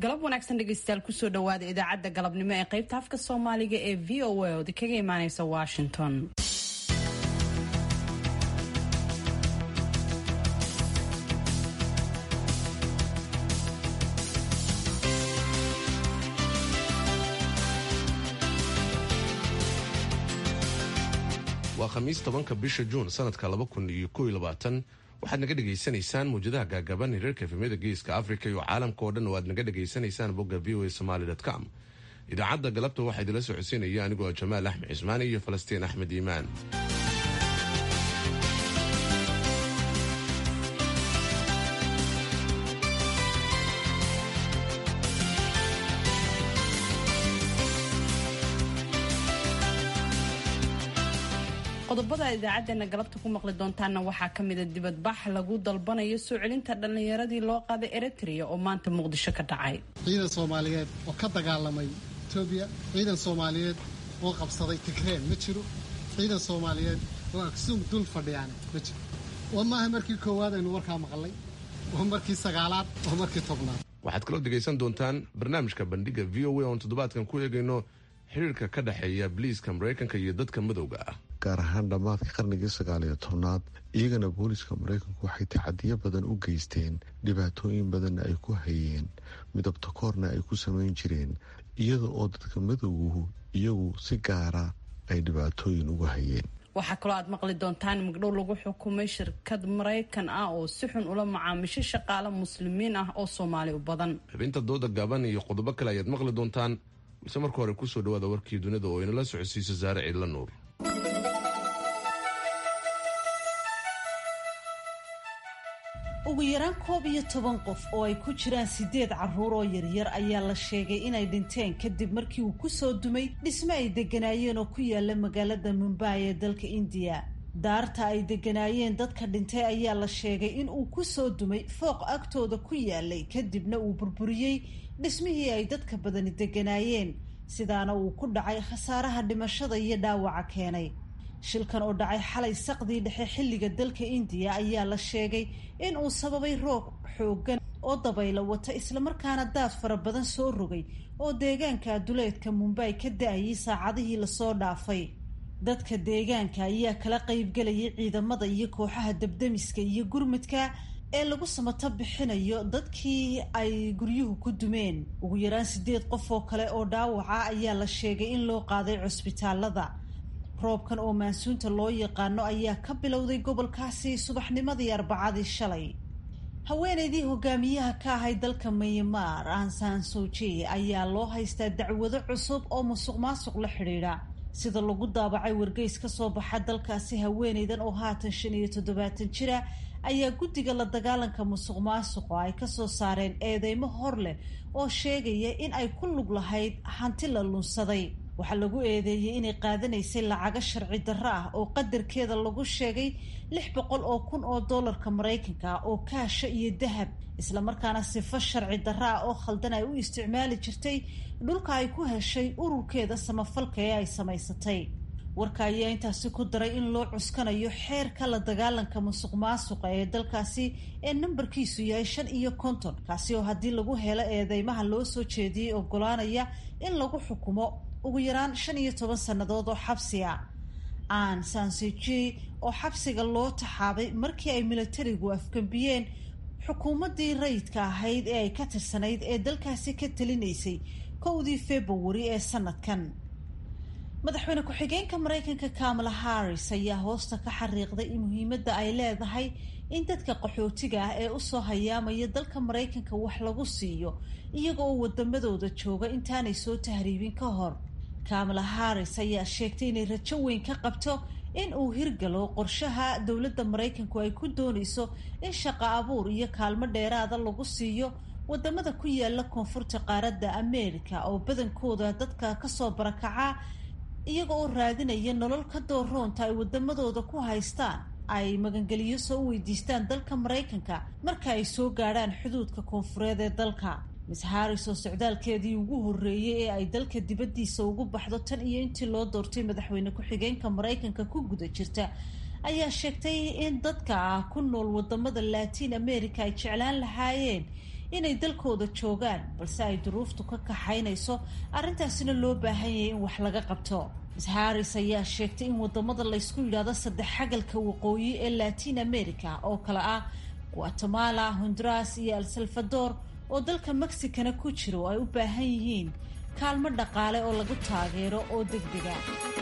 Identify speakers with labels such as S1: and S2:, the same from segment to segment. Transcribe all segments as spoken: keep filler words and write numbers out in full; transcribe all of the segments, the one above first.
S1: galab wanaagsan dhegeystayaal kusoo dhawaada idaacadda galabnimo ee qaybta afka Soomaaliga ee V O A oo kaga imaaneysa Washington.
S2: waa khamiis tobanka bisha Juun sanadka laba kun iyo kow iyo labaatan waxaad naga dhageysanaysaan muujadaha gaagaaban hirarka efemyada geeska Afrika iyo caalamka oo dhan oo aad naga dhageysanaysaan bogga v o a somali dot com. idaacadda galabta waxaa idila soo xuseynaya anigoo Jamaal Axmed Cismaan iyo Falastiin Axmed Iimaan.
S1: qodobada idaacadeena galabta ku maqli doontaana waxaa ka mid ah dibadbax lagu dalbanayo soo celinta dhallinyaradii loo qaaday Eritrea oo maanta Muqdisho ka dhacay.
S3: ciidan Soomaaliyeed oo ka dagaalamay Itoobiya, ciidan Soomaaliyeed oo qabsaday Tigray ma jiro, ciidan Soomaaliyeed oo Aksum dul fadhiyaan ma jiro. waa maaha markii koowaad aynu warkaa maqalay, waa markii sagaalaad, waa markii tobnaad.
S2: waxaad kaloo dhegaysan doontaan barnaamijka bandhiga V O A oo toddobaadkan ku eegayno xiriirka ka dhaxeeya booliiska Mareykanka iyo dadka madowga ah,
S4: gaar ahaan dhammaadka qarnigii sagaal iyo tobnaad. iyagana booliiska Mareykanku waxay tacadiyo badan u geysteen, dhibaatooyin badanna ay ku hayeen, midabta koorna ay ku samayn jireen, iyada oo dadka madowguhu iyagu si gaara ay dhibaatooyin uga hayeen.
S1: waxaa kaloo aad maqli doontaan magdhow lagu xukumay shirkad Mareykan ah oo si xun ula macaamishay shaqaale muslimiin ah oo Soomaali u badan.
S2: xubinta dooda gaaban iyo qodobo kale ayaad maqli doontaan, balse marka hore kusoo dhawaada warkii dunida oo inala socodsiisa Saare Ciidla Nuur.
S5: ugu yaraan koob iyo toban qof oo ay ku jiraan sideed carruur oo yaryar ayaa la sheegay inay dhinteen kadib markii uu ku soo dumay dhisme ay degganaayeen oo ku yaala magaalada Mumbai ee dalka India. daarta ay degganaayeen dadka dhintay ayaa la sheegay in uu ku soo dumay fooq agtooda ku yaalay kadibna uu burburiyey dhismihii ay dadka badani degganaayeen, sidaana uu ku dhacay khasaaraha dhimashada iyo dhaawaca keenay. shilkan oo dhacay xalay saqdii dhexe xilliga dalka India ayaa la sheegay in uu sababay roob xooggan oo dabaylo wata islamarkaana daad fara badan soo rogay oo deegaanka duleedka Mumbai ka da'ayay saacadihii lasoo dhaafay. dadka deegaanka ayaa kala qaybgelayay ciidamada iyo kooxaha dabdamiska iyo gurmadka ee lagu samato bixinayo dadkii ay guryuhu ku dumeen. ugu yaraan sideed qof oo kale oo dhaawaca ayaa la sheegay in loo qaaday cusbitaalada. roobkan oo maansuunta loo yaqaano ayaa ka bilowday gobolkaasi subaxnimadii Arbacadii shalay. haweeneydii hogaamiyaha ka ahayd dalka Myanmar Aung San Suu Kyi ayaa loo haystaa dacwado cusub oo musuqmaasuq la xidhiidha, sida lagu daabacay wargeys ka soo baxa dalkaasi. haweeneydan oo haatan shan iyo toddobaatan jira ayaa guddiga la dagaalanka musuqmaasuqa ay kasoo saareen eedeymo hor leh oo sheegaya in ay ku lug lahayd hanti la lunsaday. waxaa lagu eedeeyey inay qaadanaysay lacago sharci darro ah oo qadarkeeda lagu sheegay lix boqol oo kun oo doolarka Mareykanka oo kaasha iyo dahab, islamarkaana sifo sharci darro ah oo khaldan ay u isticmaali jirtay dhulka ay ku heshay ururkeeda samafalka ee ay samaysatay. warka ayaa intaasi ku daray in loo cuskanayo xeerka la dagaalanka musuqmaasuqa ee dalkaasi ee nambarkiisu yahay shan iyo konton, kaasi oo haddii lagu helo eedeymaha loo soo jeediyey ogolaanaya in lagu xukumo ugu yaraan shan iyo toban sannadood oo xabsi ah. Aung San Suu Kyi oo xabsiga loo taxaabay markii ay militarigu afgambiyeen xukuumaddii rayidka ahayd ee ay ka tirsanayd ee dalkaasi ka talinaysay kowdii February ee sanadkan. madaxweyne ku-xigeenka Mareykanka Kamala Harris ayaa hoosta ka xariiqday in muhiimadda ay leedahay in dadka qaxootiga ah ee usoo hayaamaya dalka Mareykanka wax lagu siiyo iyaga oo wadamadooda jooga intaanay soo tahriibin ka hor. Kamala Harris ayaa sheegtay inay rajo weyn ka qabto in uu hirgalo qorshaha dowladda Mareykanku ay ku doonayso in shaqo abuur iyo kaalmo dheeraada lagu siiyo wadamada ku yaala koonfurta qaaradda Ameerika oo badankooda dadka kasoo barakaca iyaga oo raadinaya nolol ka dooroonta ay wadamadooda ku haystaan ay magangeliyo soo weydiistaan dalka Mareykanka marka ay soo gaadhaan xuduudka koonfureed ee dalka. Miss Harris oo socdaalkeedii ugu horreeyay ee ay dalka dibaddiisa ugu baxdo tan iyo intii loo doortay madaxweyne ku-xigeenka Mareykanka ku guda jirta ayaa sheegtay in dadka ku nool wadamada Latin America ay jeclaan lahaayeen inay dalkooda joogaan balse ay duruuftu ka kaxaynayso arrintaasina loo baahan yahay in wax laga qabto. Miz Harris ayaa sheegtay in wadamada laysku yidhaahdo saddex xagalka waqooyi ee Latin America oo kale ah Guatemala, Honduras iyo El Salvador oo dalka Mexicana ku jiro ay u baahan yihiin kaalmo dhaqaale oo lagu taageero oo degdega.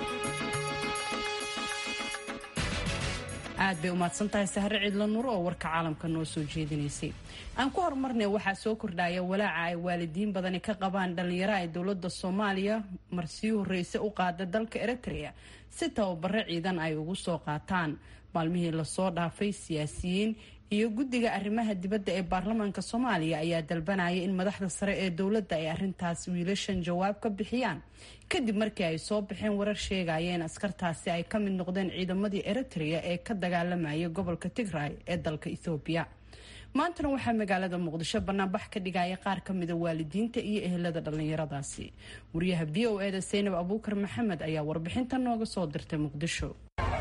S1: aad bay u mahadsantahay Sahre Ciidla Nuur oo warka caalamka noo soo jeedinaysay. aan ku horumarnay waxaa soo kordhaya walaaca ay waalidiin badani ka qabaan dhalinyaro ay dowladda Soomaaliya marsii horeysa u qaada dalka Eritrea si tababaro ciidan ay ugu soo qaataan. maalmihii la soo dhaafay siyaasiyiin iyo guddiga arrimaha dibadda ee baarlamaanka Soomaaliya ayaa dalbanaya in madaxda sare ee dowladda ay arrintaas wiilashan jawaab ka bixiyaan kadib markii ay soo baxeen warar sheegaya in askartaasi ay ka mid noqdeen ciidamadii Eritrea ee ka dagaalamaya gobolka Tigray ee dalka Ethiopia. maantana waxaa magaalada Muqdisho banaanbax ka dhigaya qaar ka mid ah waalidiinta iyo ehelada dhalinyaradaasi. wariyaha V O A da Zainab Abuukar Maxamed ayaa warbixinta nooga soo dirtay Muqdisho.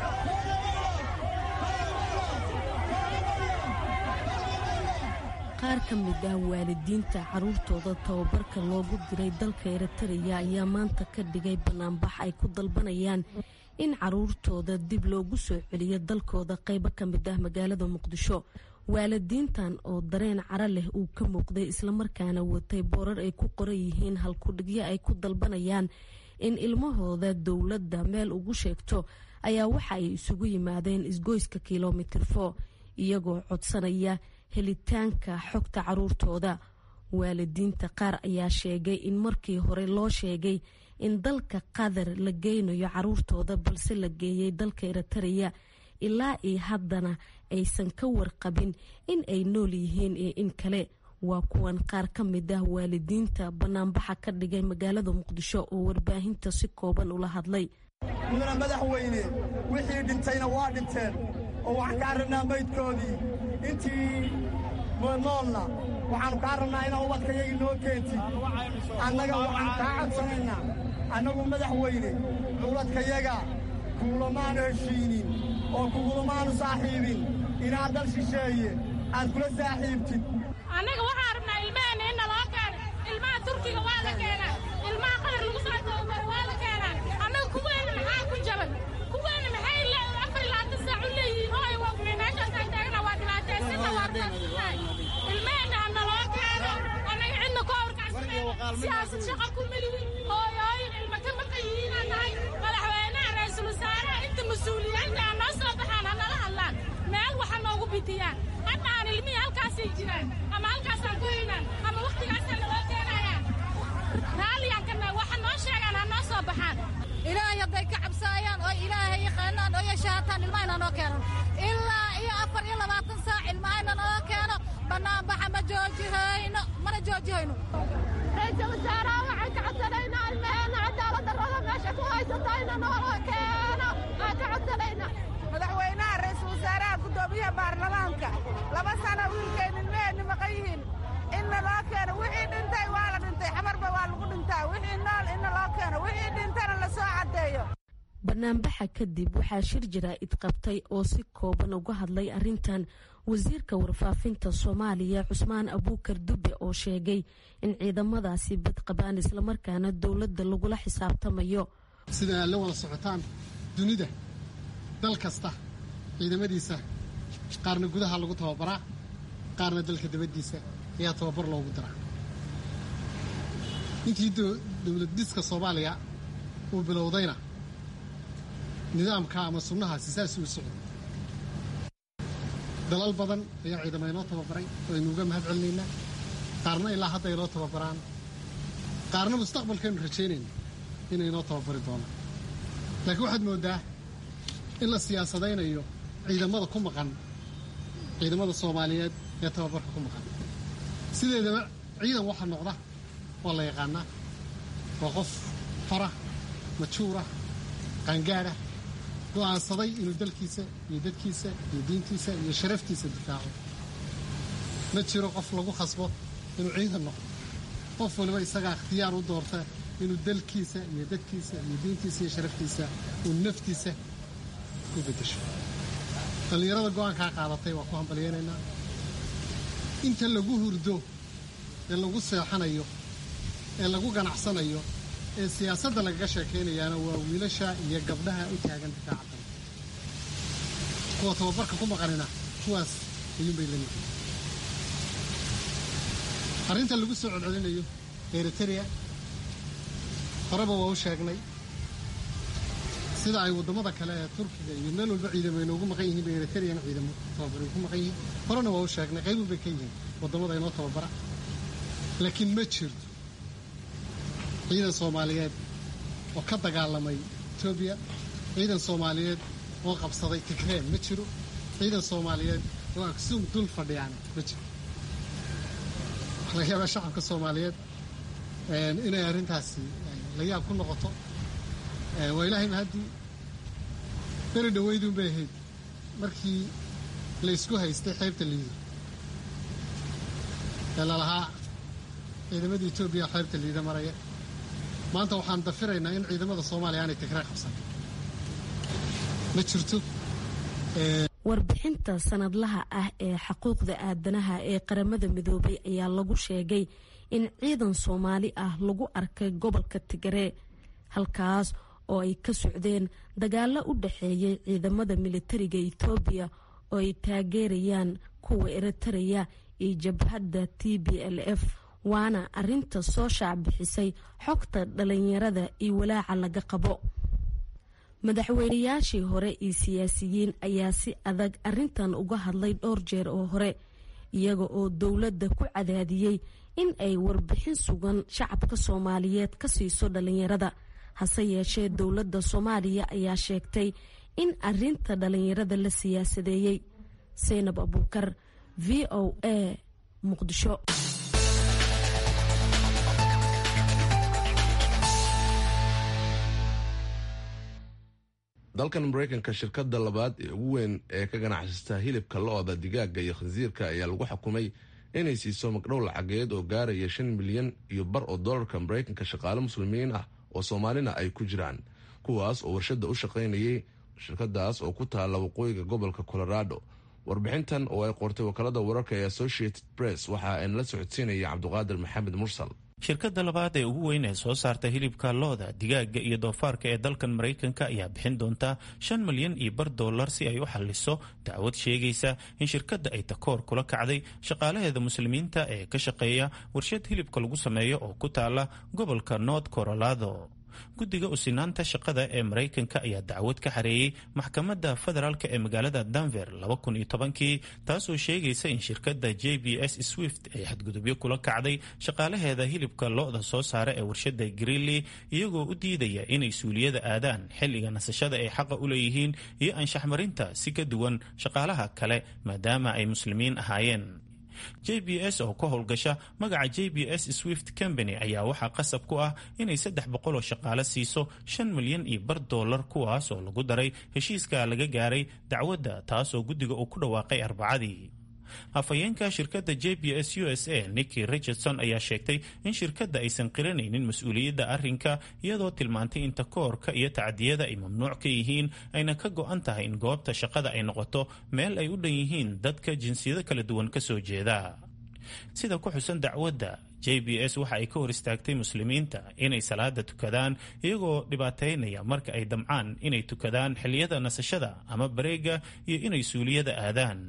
S6: qaar ka mid ah waalidiinta caruurtooda tababarka loogu diray dalka Eritrea ayaa maanta ka dhigay banaanbax ay ku dalbanayaan in caruurtooda dib loogu soo celiyo dalkooda qaybo ka mid ah magaalada Muqdisho. waalidiintan oo dareen cara leh uu ka muuqday islamarkaana watay boorar ay ku qoran yihiin halkudhigyo ay ku dalbanayaan in ilmahooda dowladda meel ugu sheegto ayaa waxa ay isugu yimaadeen isgoyska kilomitir four iyagoo codsanaya helitaanka xogta caruurtooda. waalidiinta qaar ayaa sheegay in markii hore loo sheegay in dalka Qatar la geynayo caruurtooda balse la geeyay dalka Eritrea ilaa iyo haddana aysan ka warqabin in ay nool yihiin iyo in kale. waa kuwan qaar ka mid ah waalidiinta banaanbaxa ka dhigay magaalada Muqdisho oo warbaahinta si kooban ula hadlay.
S7: mudana madaxweyne wixii dhintayna waa dhinteen oo waxaan ka rabnaa maydkoodii intii noolna waxaan ka rabnaa inaa ubadkayaga noo keentid annaga waxaan kaa codsanaynaa annagu madaxweyne ubadkayaga kuulamaanu heshiinin oo kugulamaanu saaxiibin inaad dal shisheeye aad kula saaxiibtid.
S8: annaga waxaan rabnaa ilmaheenna in naloo keeno. ilmaha turkiga waa la keenaa, ilmaha qatar lagu soo tababaro waa la keenaa. annaga kuweena maxaa ku jaban? kuweena maxay afar iyo labaatan saac u leeyihiin oo ay waqti meeshaas ay taagana waa dhibaataysanna waa dhibaataysannahay. ilmaheenna ha naloo keeno. annaga cidna ka horkacsanayna siyaasad shaqa ku melihin hooyooyin ilma ka maqan yihiinaan nahay. madaxweynaha ra-iisul wasaaraha inta mas-uuliyiinta ha noo soo baxaan ha nala hadlaan meel waxa noogu bitiyaan. hadda aan ilmihii halkaasay jiraan ama halkaasaan ku haynaan ama wakhtigaasaan naloo keenayaan. raalliyaan kana waxa noo sheegaan ha noo soo baxaan.
S9: ilaahay hadday ka cabsaayaan oo ilaahay yaqaanaan oo yashaataan ilmahayna noo keeno ilaa iyo afar iyo labaatan saac ilmahayna noo keeno. banaanbaxa ma joojihayno mana joojihayno.
S8: ra-iisul wasaaraha waxaan ka codsanaynaa ilmaheena cadaalad darrada meesha ku haysatayna noola keeno aan ka codsanaynaa.
S9: madaxweynaha ra-iisul wasaaraha guddoomiyaha baarlamaanka laba sano wiilkeen ilmaheenna maqan yihiin inna loo keeno. wixii dhintay waa la dhintay, xamarba waa lagu dhintaa. wixii nool inna loo keeno, wixii dhintana la soo caddeeyo.
S6: banaanbaxa kadib waxaa shir jaraa'id qabtay oo si kooban uga hadlay arrintan wasiirka warfaafinta Soomaaliya Cusmaan Abuukar Dube oo sheegay in ciidamadaasi bad qabaan islamarkaana dowladda lagula xisaabtamayo.
S3: sida la wada socotaan dunida dal kasta ciidamadiisa qaarna gudaha lagu tababaraa qaarna dalka dibaddiisa ayaa tababar loogu diraa. intii dowlad dhiska Soomaaliya uu bilowdayna nidaamka ama sunnahaasi saas uu socday. dalal badan ayaa ciidamada inoo tababaray oo aynu uga mahad celinaynaa. qaarna ilaa hadda inoo tababaraan, qaarna mustaqbalkaynu rajaynayna inay inoo tababari doonaan. laakiin waxaad mooddaa in la siyaasadaynayo ciidamada ku maqan ciidamada Soomaaliyeed ee tababarka ku maqan. sideedaba ciidan waxa noqda waa la yaqaanaa. waa qof fara majuura qaangaara go'aansaday inuu dalkiisa iyo dadkiisa iyo diintiisa iyo sharaftiisa difaaco. ma jiro qof lagu khasbo inuu ciidan noqdo. qof waliba isagaa ikhtiyaar u doorta inuu dalkiisa iyo dadkiisa iyo diintiisa iyo sharaftiisa uu naftiisa ku bedesho. dhallinyarada go'aankaa qaadatay waa ku hambalyaynaynaa. inta lagu hurdo ee lagu seexanayo ee lagu ganacsanayo ee siyaasadda lagaga sheekaynayaana waa wiilasha iyo gabdhaha u taagan difaaca dalka kuwa tababarka ku maqanina kuwaas ayuunbay la yihiin arrinta lagu soo celcelinayo eritrea horeba waa u sheegnay sida ay waddamada kale ee turkiga iyo meel walba ciidamo inoogu maqan yihiin bay eritreana ciidamo tababar ku maqan yihiin horena waa u sheegnay qaybun bay ka yihiin waddamada inoo tababara laakiin ma jirto ciidan soomaaliyeed oo ka dagaalamay etoobiya ciidan soomaaliyeed oo qabsaday tigreen ma jiro ciidan soomaaliyeed oo aksuum dul fadhiyaan ma jiro waxaa laga yaabaa shacabka soomaaliyeed inay arrintaasi la yaab ku noqoto waa ilaahay mahaddii beri dhawayduun bay ahayd markii la isku haystay xeebta liido ee lalahaa ciidamadii etoobiya xeebta liida maraya maanta waxaan dafiraynaa in ciidamada soomaaliya aanay tigree qabsan ma jirto
S6: warbixinta sanadlaha ah ee xuquuqda aadanaha ee qaramada midoobay ayaa lagu sheegay in ciidan soomaali ah lagu arkay gobolka Tigray halkaas oo ay ka socdeen dagaalo u dhaxeeyay ciidamada militariga Itoobiya oo ay taageerayaan kuwa Eritrea iyo jabhadda T B L F waana arinta soo shaacbixisay xogta dhalinyarada iyo walaaca laga qabo madaxweynayaashii hore iyo siyaasiyiin ayaa si adag arintan uga hadlay dhowr jeer oo hore iyaga oo dowladda ku cadaadiyay in ay warbixin sugan shacabka Soomaaliyeed ka siiso dhalinyarada hase yeeshee dowladda Soomaaliya ayaa sheegtay in arinta dhalinyarada la siyaasadeeyay Zainab Abuukar V O A Muqdisho.
S2: dalkan Mareykanka shirkadda labaad ee ugu weyn ee ka ganacsata hilibka lo'da digaaga iyo khinsiirka ayaa lagu xukumay inay siiso magdhow lacageed oo gaaraya shan milyan iyo bar oo dollarka Mareykanka shaqaale muslimiin ah oo Soomaalina ay ku jiraan kuwaas oo warshada u shaqaynayay shirkadaas oo ku taala waqooyiga gobolka Colorado. warbixintan oo ay qortay wakaalada wararka ee Associated Press waxa ay la socodsiinayay Cabduqaadir Maxamed Mursal.
S10: shirkadda labaad ee ugu weyn ee soo saarta hilibka looda digaaga iyo doofaarka ee dalkan Mareykanka ayaa bixin doonta shan milyan iyo bar dollar si ay u xalliso dacwad sheegaysa in shirkadda ay takoor kula kacday shaqaalaheeda muslimiinta ee ka shaqeeya warshad hilibka lagu sameeyo oo ku taala gobolka North Colorado. guddiga u sinaanta shaqada ee Mareykanka ayaa dacwad ka xareeyay maxkamadda federaalka ee magaalada Denver laba kun iyo tobankii taasoo sheegaysa in shirkadda J B S Swift ay xadgudubyo kula kacday shaqaalaheeda hilibka lo'da soo saara ee warshada Greeley iyagoo u diidaya inay suuliyada aadaan xilliga nasashada ay xaqa u leeyihiin iyo anshax marinta si ka duwan shaqaalaha kale maadaama ay muslimiin ahaayeen. J B S oo ka howlgasha magaca J B S Swift Company ayaa waxaa qasab ku ah inay saddex boqol oo shaqaale siiso shan milyan iyo bar dollar kuwaas oo lagu daray heshiiska laga gaaray dacwadda taasoo guddiga uu ku dhawaaqay Arbacadii. afhayeenka shirkadda J B S U S A Nikki Richardson ayaa sheegtay in shirkadda aysan qiranaynin mas-uuliyadda arrinka iyadoo tilmaantay in takoorka iyo tacdiyada ay mamnuuc ka yihiin ayna ka go-an tahay in goobta shaqada ay noqoto meel ay u dhan yihiin dadka jinsiyado kala duwan ka soo jeeda. sida ku xusan dacwadda J B S waxa ay ka hor istaagtay muslimiinta inay salaada tukadaan iyagoo dhibaateynaya marka ay damcaan inay tukadaan xilliyada nasashada ama bareega iyo inay suuliyada aadaan.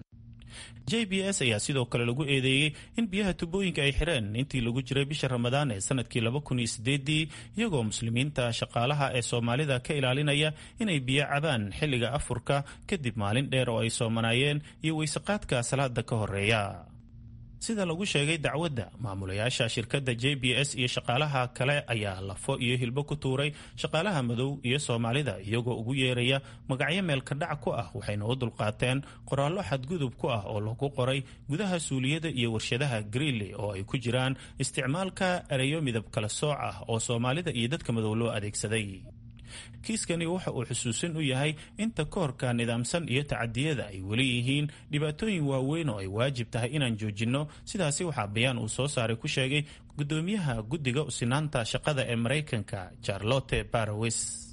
S10: J B S ayaa sidoo kale lagu eedeeyay in biyaha tubooyinka ay xireen intii lagu jiray bisha Ramadaan ee sanadkii laba kun iyo sideed iyagoo muslimiinta shaqaalaha ee Soomaalida ka ilaalinaya inay biyo cabaan xilliga afurka kadib maalin dheer oo ay soomanayeen iyo weysaqaadka salaada ka horeeya. sida lagu sheegay dacwadda maamulayaasha shirkadda J B S iyo shaqaalaha kale ayaa lafo iyo hilbo ku tuuray shaqaalaha madow iyo Soomaalida iyagoo ugu yeeraya magacyo meel ka dhac ku ah waxayna u dulqaateen qoraallo xadgudub ku ah oo lagu qoray gudaha suuliyada iyo warshadaha Greeley oo ay ku jiraan isticmaalka erayo midab kala sooc ah oo Soomaalida iyo dadka madow loo adeegsaday. kiiskani waxa uu xusuusin u yahay in takoorka nidaamsan iyo tacadiyada ay weli yihiin dhibaatooyin waaweyn oo ay waajib tahay inaan joojinno sidaasi waxaa bayaan uu soo saaray ku sheegay gudoomiyaha guddiga u sinaanta shaqada ee Mareykanka Charlotte Barrowes.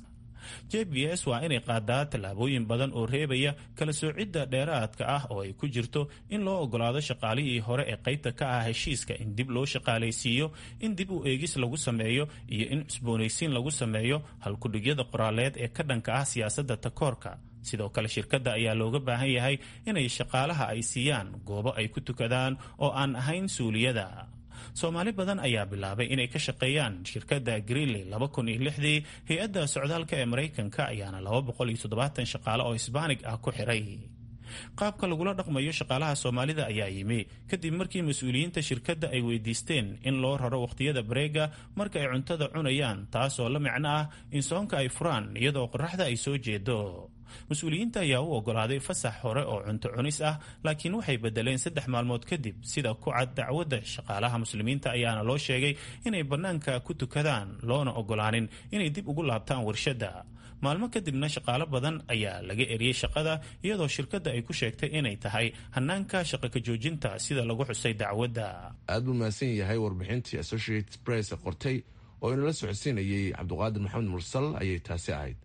S10: j b s waa inay qaadaa tallaabooyin badan oo reebaya kala soocidda dheeraadka ah oo ay ku jirto in loo ogolaado shaqaalihii hore ee qaybta ka ah heshiiska in dib loo shaqaalaysiiyo, in dib u eegis lagu sameeyo iyo in cusboonaysiin lagu sameeyo halkudhigyada qoraaleed ee ka dhanka ah siyaasadda takoorka. sidoo kale shirkadda ayaa looga baahan yahay inay shaqaalaha ay siiyaan goobo ay ku tukadaan oo aan ahayn suuliyada. Soomaali badan ayaa bilaabay inay ka shaqeeyaan shirkadda Greenley laba kun iyo lixdii. hay-adda socdaalka ee Maraykanka ayaana laba boqol iyo toddobaatan shaqaale oo Hisbaanig ah ku xiray. qaabka lagula dhaqmayo shaqaalaha Soomaalida ayaa yimi kadib markii mas-uuliyiinta shirkadda ay weydiisteen in loo raro waqtiyada bareega marka ay cuntada cunayaan, taasoo la micno ah in soonka ay furaan iyadoo qorraxda ay soo jeedo. mas-uuliyiinta ayaa u ogolaaday fasax hore oo cunto cunis ah, laakiin waxay bedeleen saddex maalmood kadib. sida ku cad dacwadda, shaqaalaha muslimiinta ayaana loo sheegay inay bannaanka ku tukadaan, loona ogolaanin inay dib ugu laabtaan warshadda. maalmo kadibna shaqaalo badan ayaa laga eriyey shaqada, iyadoo shirkadda ay ku sheegtay inay tahay hanaanka shaqo ka joojinta sida lagu xusay dacwadda.
S2: aad buu mahadsan yahay warbixintii Associated Press qortay oo inala socodsiinayay cabdiqaadir maxamed mursal ayay taasi ahayd.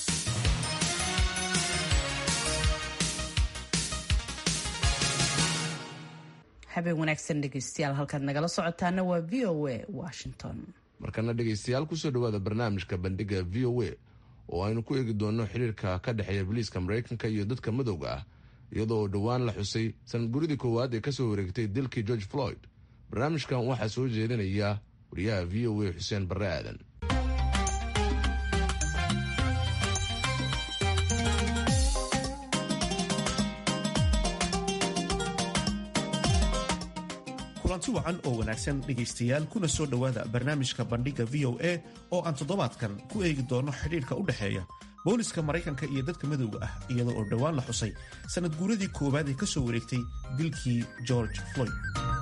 S1: habeen wanaagsan dhegeystayaal, halkaad nagala socotaana waa v o a Washington.
S2: markana dhegeystayaal kusoo dhawaada barnaamijka bandhiga v o a oo aynu ku eegi doono xiriirka ka dhexeeya booliiska Maraykanka iyo dadka madowga ah, iyadoo dhowaan la xusay sanad guridii koowaad ee kasoo wareegtay dilkii George Floyd. barnaamijkan waxaa soo jeedinaya wariyaha v o a Xuseen Barre Aadan.
S11: kulanti wacan oo wanaagsan dhegaystayaal, kuna soo dhowaada barnaamijka bandhiga v o a oo aan toddobaadkan ku eegi doono xidhiirka u dhexeeya booliska Maraykanka iyo dadka madowga ah, iyadoo oo dhowaan la xusay sanad guuradii koowaad ee ka soo wareegtay dilkii George Floyd.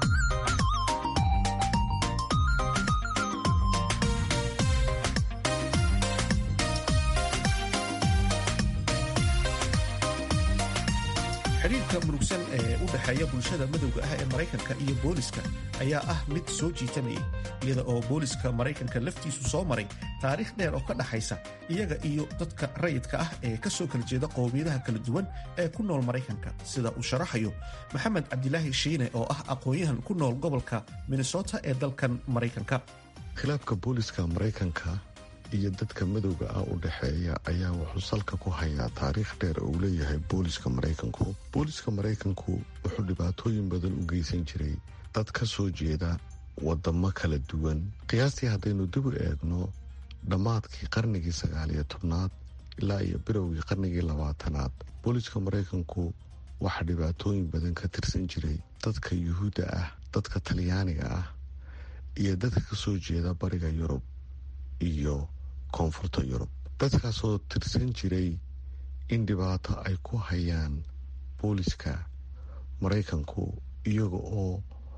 S11: xiriirka murugsan ee u dhexeeya bulshada madowga ah ee Maraykanka iyo booliska ayaa ah mid soo jiitanayay, iyada oo booliska Maraykanka laftiisu soo maray taariikh dheer oo ka dhaxaysa iyaga iyo dadka rayidka ah ee ka soo kala jeeda qowmiyadaha kala duwan ee ku nool Maraykanka, sida uu sharaxayo Maxamed Cabdilaahi Shiine oo ah aqoon-yahan ku nool gobolka Minnesota ee dalkan Maraykanka.
S4: khilaafka booliska Maraykanka iyo dadka madowga ah u dhexeeya ayaa wuxuu salka ku hayaa taariikh dheer oo uu leeyahay booliska Maraykanku. booliska Maraykanku wuxuu dhibaatooyin badan u geysan jiray dad ka soo jeeda wadamo kala duwan. qiyaastii haddaynu dib u eegno dhammaadkii qarnigii sagaaliyo tobnaad ilaa iyo bilowgii qarnigii labaatanaad, booliska Maraykanku waxaa dhibaatooyin badan ka tirsan jiray dadka yuhuudda ah, dadka talyaaniga ah iyo dadka ka soo jeeda bariga Yurub iyo koonfurta Yurub. dadkaasoo tirsan jiray in dhibaato ay ku hayaan booliska Maraykanku iyaga oo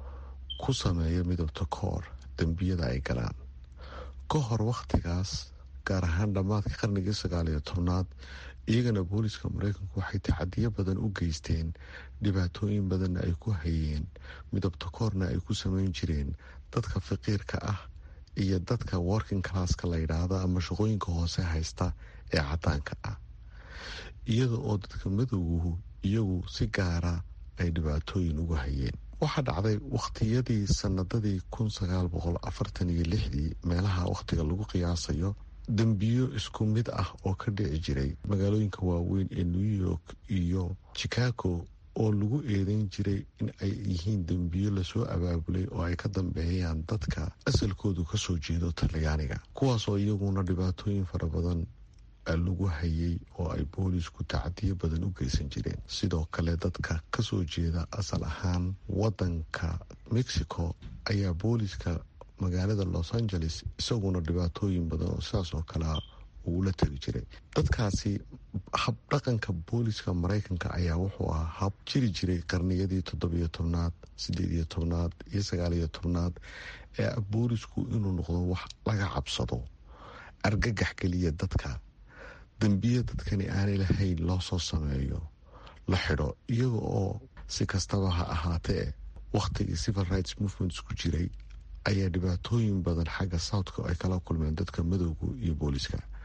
S4: ku sameeya midabta koor dembiyada ay galaan. ka hor wakhtigaas, gaar ahaan dhammaadka qarnigii sagaaliyo tobnaad, iyagana booliska Maraykanku waxay tacadiyo badan u geysteen, dhibaatooyin badanna ay ku hayeen, midabta koorna ay ku samayn jireen dadka faqiirka ah iyo dadka working classka la yidhaahdo ama shaqooyinka hoose haysta ee cadaanka ah, iyada oo dadka madowguhu iyagu si gaara ay dhibaatooyin ugu hayeen. waxaa dhacday wakhtiyadii sanadadii kun sagaal boqol afartan iyo lixdii, meelaha wakhtiga lagu qiyaasayo, dembiyo isku mid ah oo ka dhici jiray magaalooyinka waaweyn ee New York iyo Chicago oo lagu eedeyn jiray in ay yihiin dembiyo lasoo abaabulay oo ay ka dambeeyaan dadka asalkoodu ka soo jeedo Talyaaniga, kuwaasoo iyaguna dhibaatooyin fara badan lagu hayay oo ay boolisku tacadiyo badan u geysan jireen. sidoo kale dadka ka soo jeeda asal ahaan wadanka Mexico ayaa booliska magaalada Los Angeles isaguna dhibaatooyin badan oo sidaas oo kale uu la tegi jiray. dadkaasi hab dhaqanka booliska Maraykanka ayaa wuxuu ahaa hab jiri jiray qarniyadii toddobiyo tobnaad, sideed iyo tobnaad iyo sagaal iyo tobnaad ee boolisku inuu noqdo wax laga cabsado, argagax geliya dadka, dembiya dadkani aanay lahayn loo soo sameeyo, la xidho, iyaga oo si kastaba ha ahaatee wakhtigii civil rights movements ku jiray ayaa dhibaatooyin badan xagga southka ay kala kulmeen dadka madowga iyo booliska.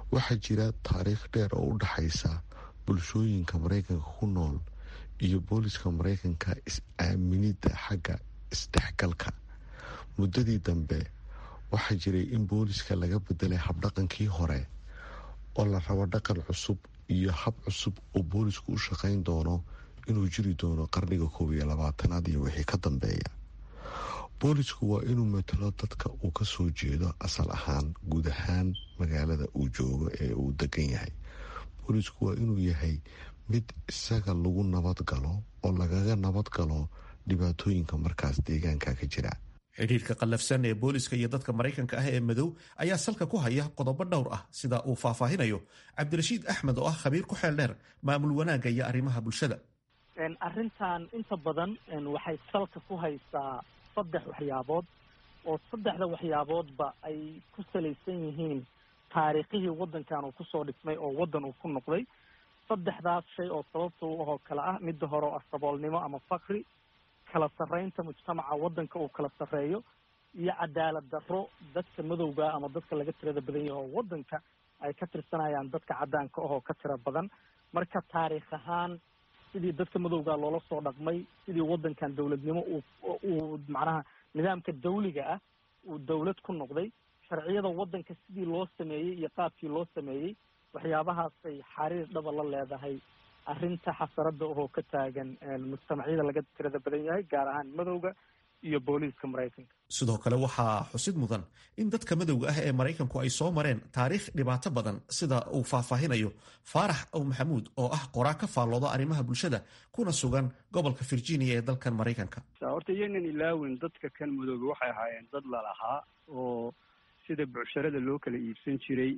S4: waxaa jira taariikh dheer oo u dhaxaysa bulshooyinka maraykanka ku nool iyo booliska maraykanka is-aaminidda xagga isdhexgalka. muddadii dambe waxaa jiray in booliska laga bedelay habdhaqankii hore oo la rabo dhaqan cusub iyo hab cusub oo boolisku u shaqayn doono inuu jiri doono qarniga koob iyo labaatanaad iyo wixii ka dambeeya. boolisku waa inuu matalo dadka uu ka soo jeedo asal ahaan guud ahaan magaalada uu joogo ee uu degan yahay. boolisku waa inuu yahay mid isaga lagu nabad galo oo lagaga nabad galo dhibaatooyinka markaas deegaanka ka jira.
S11: xidhiirka qallafsan ee booliska iyo dadka maraykanka ah ee madow ayaa salka ku haya qodobo dhowr ah sida uu faahfaahinayo cabdirashiid axmed oo ah khabiir ku xeel dheer maamul wanaagga iyo arrimaha bulshada.
S12: arrintan inta badan waxay salka ku haysaa saddex waxyaabood oo saddexda waxyaaboodba ay ku salaysan yihiin taariikhihii waddankan uu kusoo dhismay oo waddan uu ku noqday. saddexdaas shay oo sababta u ahoo kale ah midda hore oo ah saboolnimo ama fakri, kala sarreynta mujtamaca waddanka uu kala sarreeyo, iyo cadaalad darro dadka madowga ama dadka laga tirada badan yahay oo waddanka ay ka tirsanayaan dadka caddaanka ahoo ka tira badan. marka taariikh ahaan sidii dadka madowga loola soo dhaqmay, sidii waddankan dowladnimo uu uu macnaha nidaamka dawliga ah uu dawlad ku noqday, sharciyada waddanka sidii loo sameeyey iyo qaabkii loo sameeyey, waxyaabahaasay xariir dhaba la leedahay arrinta xasarada oo ka taagan mujtamacyada laga tirada badan yahay gaar ahaan madowga iyo booliiska maraykanka.
S11: sidoo kale waxaa xusid mudan in dadka madowga ah ee maraykanku ay soo mareen taariikh dhibaato badan sida uu faahfaahinayo faarax ow maxamuud oo ah qoraa ka faallooda arrimaha bulshada kuna sugan gobolka virginia ee dalkan maraykanka.
S13: horta iyanan ilaawin dadka kan madowga waxay ahaayeen dad lalahaa oo sida bucsharada loo kala iibsan jiray,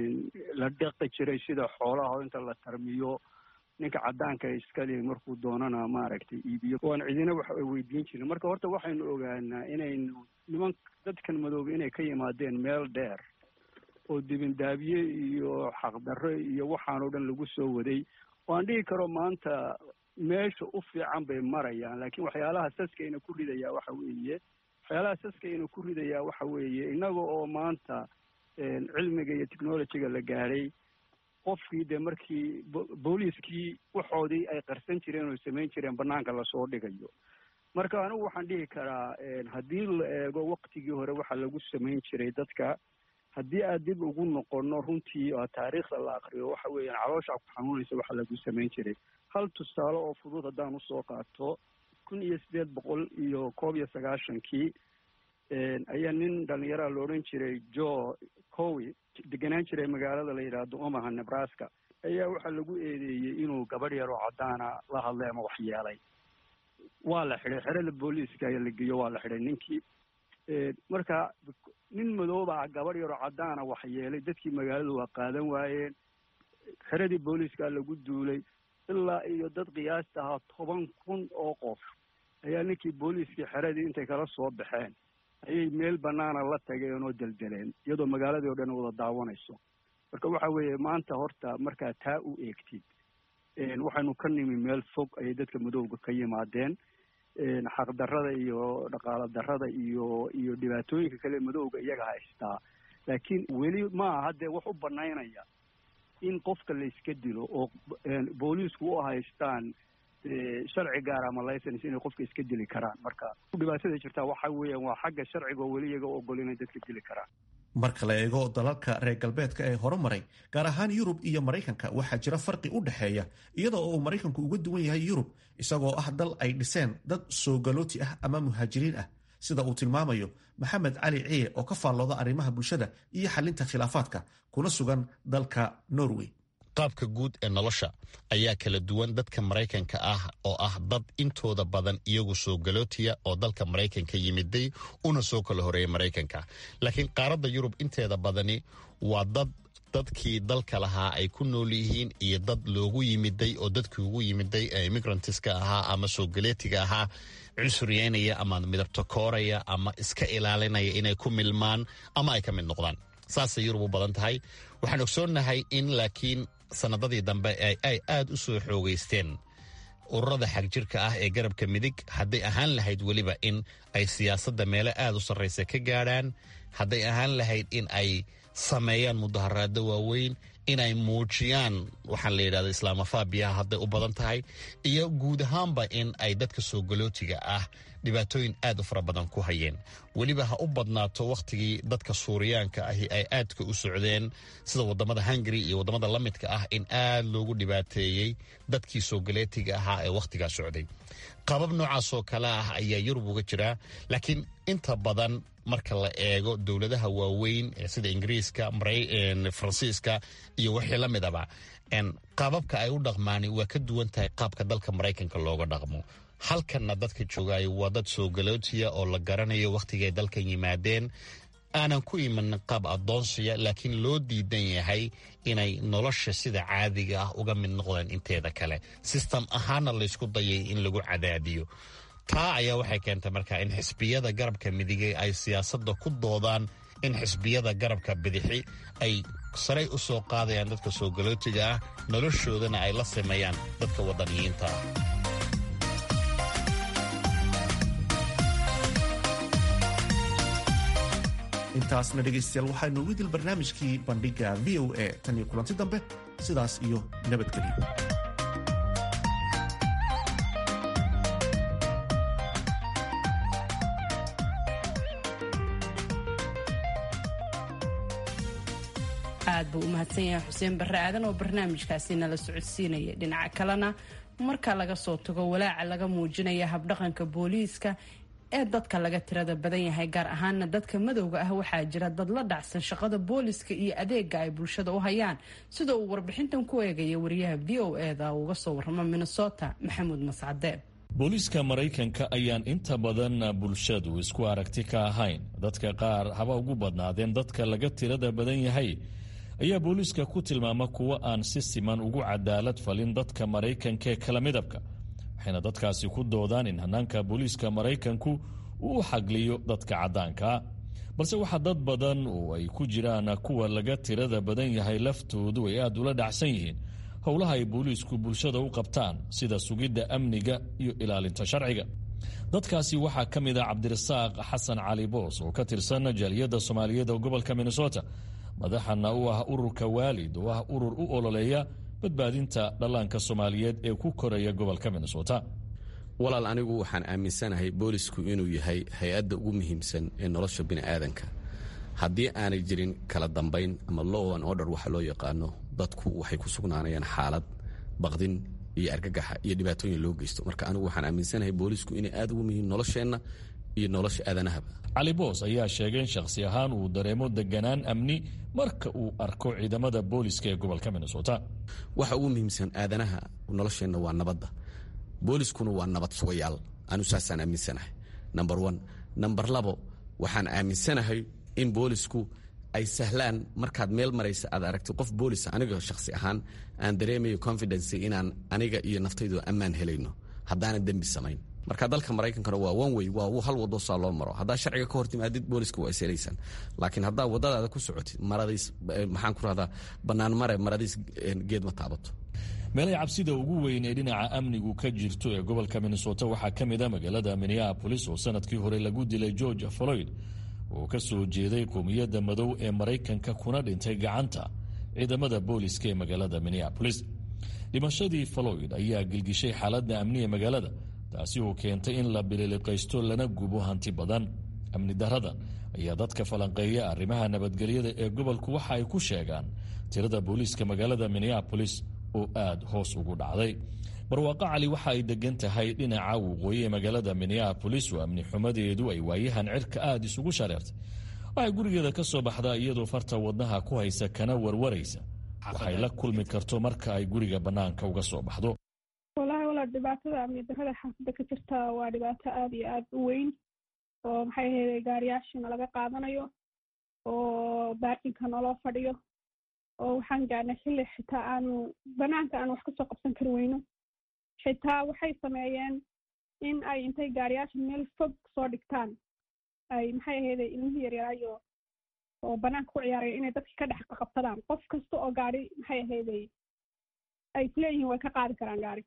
S13: la dhaqi jiray sida xoolaha inta la tarmiyo ninka caddaanka iskale markuu doonana maaragtay iibiyo waan cidina wax weydiin jirin. marka horta waxaynu ogaanaa inaynu niman dadkan madooga inay ka yimaadeen meel dheer oo dibindaabiye iyo xaqdarro iyo waxaanoo dhan lagu soo waday. waan dhihi karo maanta meesha u fiican bay marayaan, laakiin waxyaalaha saskayna ku ridayaa waxa weeye waxyaalaha saskayna ku ridayaa waxa weeye innaga oo maanta cilmiga iyo technologyga la gaadhay, qofkii dee markii booliiskii waxoodii ay qarsan jireen oo samayn jireen banaanka lasoo dhigayo. marka anigu waxaan dhihi karaa haddii la eego waktigii hore waxaa lagu samayn jiray dadka, haddii aad dib ugu noqono runtii oo taariikhda la akriyo waxa weeyaan caloosha ku xanuunaysa waxa lagu samayn jiray. hal tusaale oo fudud haddaan usoo qaato, kun iyo siddeed boqol iyo koob iyo sagaashankii ayaa nin dhalinyaraha la odhan jiray Joe Cowie deganaan jiray magaalada la yidhaahdo Omaha, Nebraska, ayaa waxaa lagu eedeeyey inuu gabadh yar oo caddaana la hadlay ama waxyeelay. waa la xidhay, xerada booliiska ayaa la geeyo, waa la xidhay ninkii. marka nin madooba gabadh yar oo caddaana waxyeelay, dadkii magaalada waa qaadan waayeen, xeradii booliiska lagu duulay, ilaa iyo dad qiyaasta ahaa toban kun oo qof ayaa ninkii booliiskii xeradii intay kala soo baxeen ayay meel banaana la tageen oo deldeleen iyadoo magaaladii oo dhan wada daawanayso. marka waxa weeye maanta horta markaa taa u eegtid waxaynu ka nimi meel fog ayay dadka madowga ka yimaadeen. xaqdarrada iyo dhaqaalo darrada iyo iyo dhibaatooyinka kale madowga iyaga haystaa, laakiin weli maaha haddee wax u banaynaya in qofka la iska dilo oo booliisku u haystaan sharci gaar ama license inay qofka iska dili karaan. marka dhibaatada jirtaa waxa weeyaan waa xagga sharciga oo weli iyaga ogol inay dadka dili karaan.
S11: marka la eego dalalka reer galbeedka ee horumaray gaar ahaan yurub iyo maraykanka waxaa jira farqi u dhexeeya, iyada oo uu maraykanku uga duwan yahay yurub isagoo ah dal ay dhiseen dad soo galooti ah ama muhaajiriin ah, sida uu tilmaamayo maxamed cali ciye oo ka faallooda arrimaha bulshada iyo xalinta khilaafaadka kuna sugan dalka Norway.
S14: qaabka guud ee nolosha ayaa kala duwan. dadka maraykanka ah oo ah dad intooda badan iyagu soo galootiya oo dalka maraykanka yimiday una soo kala horeeyay maraykanka, laakiin qaaradda yurub inteeda badani waa dad dadkii dalka lahaa ay ku nool yihiin iyo dad loogu yimiday oo dadkii ugu yimiday ee immigrantiska ahaa ama soo galeetiga ahaa cusuriyeynaya ama midabto kooraya ama iska ilaalinaya inay ku milmaan ama ay ka mid noqdaan. saasay yurub u badan tahay. waxaan ogsoonnahay in laakiin sanadadii dambe ay aad u soo xoogaysteen ururada xagjirka ah ee garabka midig, hadday ahaan lahayd weliba in ay siyaasadda meelo aad u sarraysa ka gaadhaan, hadday ahaan lahayd in ay sameeyaan mudaharaado waaweyn, inay muujiyaan waxaan la yidhahda islaamofaabiya hadday u badan tahay, iyo guud ahaanba in ay dadka soo galootiga ah dhibaatooyin aad u fara badan ku hayeen. weliba ha u badnaato wakhtigii dadka suuriyaanka ahi ay aadka u socdeen sida waddamada hungary iyo waddamada la midka ah in aad loogu dhibaateeyey dadkii soo galeetiga ahaa ee wakhtigaa socday. qabab noocaasoo kale ah ayaa yurub uga jira, laakiin inta badan marka la eego dowladaha waaweyn sida ingiriiska, faransiiska iyo wixii la midaba, qaababka ay u dhaqmaani waa ka duwan tahay qaabka dalka maraykanka looga dhaqmo. halkanna dadka joogaayo waa dad soo galootiya oo la garanayo wakhtigay dalkan yimaadeen, aanan ku imanin qaab addoonsiya, laakiin loo diidan yahay inay nolosha sida caadiga ah uga mid noqdaan inteeda kale. sistem ahaana laysku dayay in lagu cadaadiyo. taa ayaa waxay keentay markaa in xisbiyada garabka midigay ay siyaasadda ku doodaan in xisbiyada garabka bidixi ay saray u soo qaadayaan dadka soo galootiga ah, noloshoodana ay la sameeyaan dadka waddaniyiinta ah.
S11: intaasna dhegaystayaal waxaanu ugu dil barnaamijkii bandhiga v o a tan iyo kulanti dambe, sidaas iyo nabadgelyo.
S1: aad buu u mahadsan yahay xuseen barre aadan oo barnaamijkaasi nala socodsiinaya. dhinaca kalena marka laga soo tago walaaca laga muujinaya habdhaqanka booliiska ee dadka laga tirada badan yahay, gaar ahaana dadka madowga ah, waxaa jira dad la dhacsan shaqada booliska iyo adeega ay bulshada u hayaan, sida uu warbixintan ku eegaya wariyaha v o eda uga soo warrama minnesota maxamuud mascade.
S15: booliiska maraykanka ayaan inta badan bulshadu isku aragti ka ahayn. dadka qaar haba ugu badnaadeen dadka laga tirada badan yahay ayaa booliiska ku tilmaama kuwa aan si siman ugu cadaalad falin dadka maraykanka ee kala midabka, waxayna dadkaasi ku doodaan in hanaanka booliiska maraykanku uu u xagliyo dadka caddaankaa. balse waxaa dad badan oo ay ku jiraan kuwa laga tirada badan yahay laftoodu ay aad ula dhacsan yihiin howlaha ay booliisku bulshada u qabtaan, sida sugidda amniga iyo ilaalinta sharciga. dadkaasi waxaa ka mid ah cabdirasaaq xasan cali boos oo ka tirsan jaaliyadda soomaaliyeed oo gobolka minnesota, madaxana u ah ururka waalid oo ah urur u ololeeya badbaadinta dhallaanka soomaaliyeed ee ku koraya gobolka minnesota.
S2: walaal, anigu waxaan aaminsanahay boolisku inuu yahay hay-adda ugu muhiimsan ee nolosha bini'aadanka. haddii aanay jirin kala dambayn ama law and order waxa loo yaqaano, dadku waxay ku sugnaanayaan xaalad baqdin iyo argagaxa iyo dhibaatooyin loo geysto. marka anigu waxaan aaminsanahay boolisku inay aad ugu muhiim nolosheenna iyo nolosha aadanahaba.
S15: cali boos ayaa sheegay in shakhsi ahaan uu dareemo deganaan amni marka uu arko ciidamada booliska ee gobolka minnesota.
S2: waxa ugu muhiimsan aadanaha nolosheenna waa nabadda. booliskuna waa nabad sugayaal. anu saasaan aaminsanahay number one. number labo, waxaan aaminsanahay in boolisku ay sahlaan markaad meel maraysa aad aragti qof boolisa. aniga shakhsi ahaan aan dareemayo confidence inaan aniga iyo naftaydu ammaan helayno haddaanan dembi samayn. marka dalka maraykankana waa one way, waa hal wado saa loo maro. haddaa sharciga ka hor timaadid booliska waa iselaysaan, laakiin haddaa wadadaada ku socotid maradiis maxaan ku rahdaa bannaan mare maradiis geed ma taabato.
S15: meelay cabsida ugu weyn ee dhinaca amnigu ka jirto ee gobolka minnesota waxaa ka mid a magaalada minneapolis oo sanadkii hore lagu dilay george floyd oo ka soo jeeday qowmiyadda madow ee maraykanka kuna dhintay gacanta ciidamada booliska ee magaalada minneapolis. dhimashadii floyd ayaa gilgishay xaaladda amni ee magaalada, taasi oo keentay in la bililiqaysto lana gubo hanti badan. amni daradan ayaa dadka falanqeeya arrimaha nabadgelyada ee gobolku waxa ay ku sheegaan tirada booliiska magaalada minneapolis oo aad hoos ugu dhacday. barwaaqo cali waxa ay degan tahay dhinaca waqooyi ee magaalada minneapolis oo amni xumadeedu ay waayahan cirka aad isugu shareertay. waxay gurigeeda ka soo baxdaa iyadoo farta wadnaha ku haysa kana warwaraysa waxay la kulmi karto marka ay guriga bannaanka uga soo baxdo.
S16: walahi walaal dhibaatada amni darrada xaafadda ka jirta waa dhibaato aad iyo aad u weyn oo maxay ahayd gaariyaashana laga qaadanayo oo baarkinka naloo fadhiyo oo waxaan gaarnay xilli xitaa aanu banaanka aan wax kasoo qabsan kari weyno. xitaa waxay sameeyeen in ay intay gaariyaasha meel fog soo dhigtaan ay maxay ahayd ilmihii yaryaraayo oo banaanka ku ciyaaraya inay dadka ka dhex qabsadaan. qof kasta oo gaari maxay ahayd ay isleeyihiin way ka qaadi karaan gaari.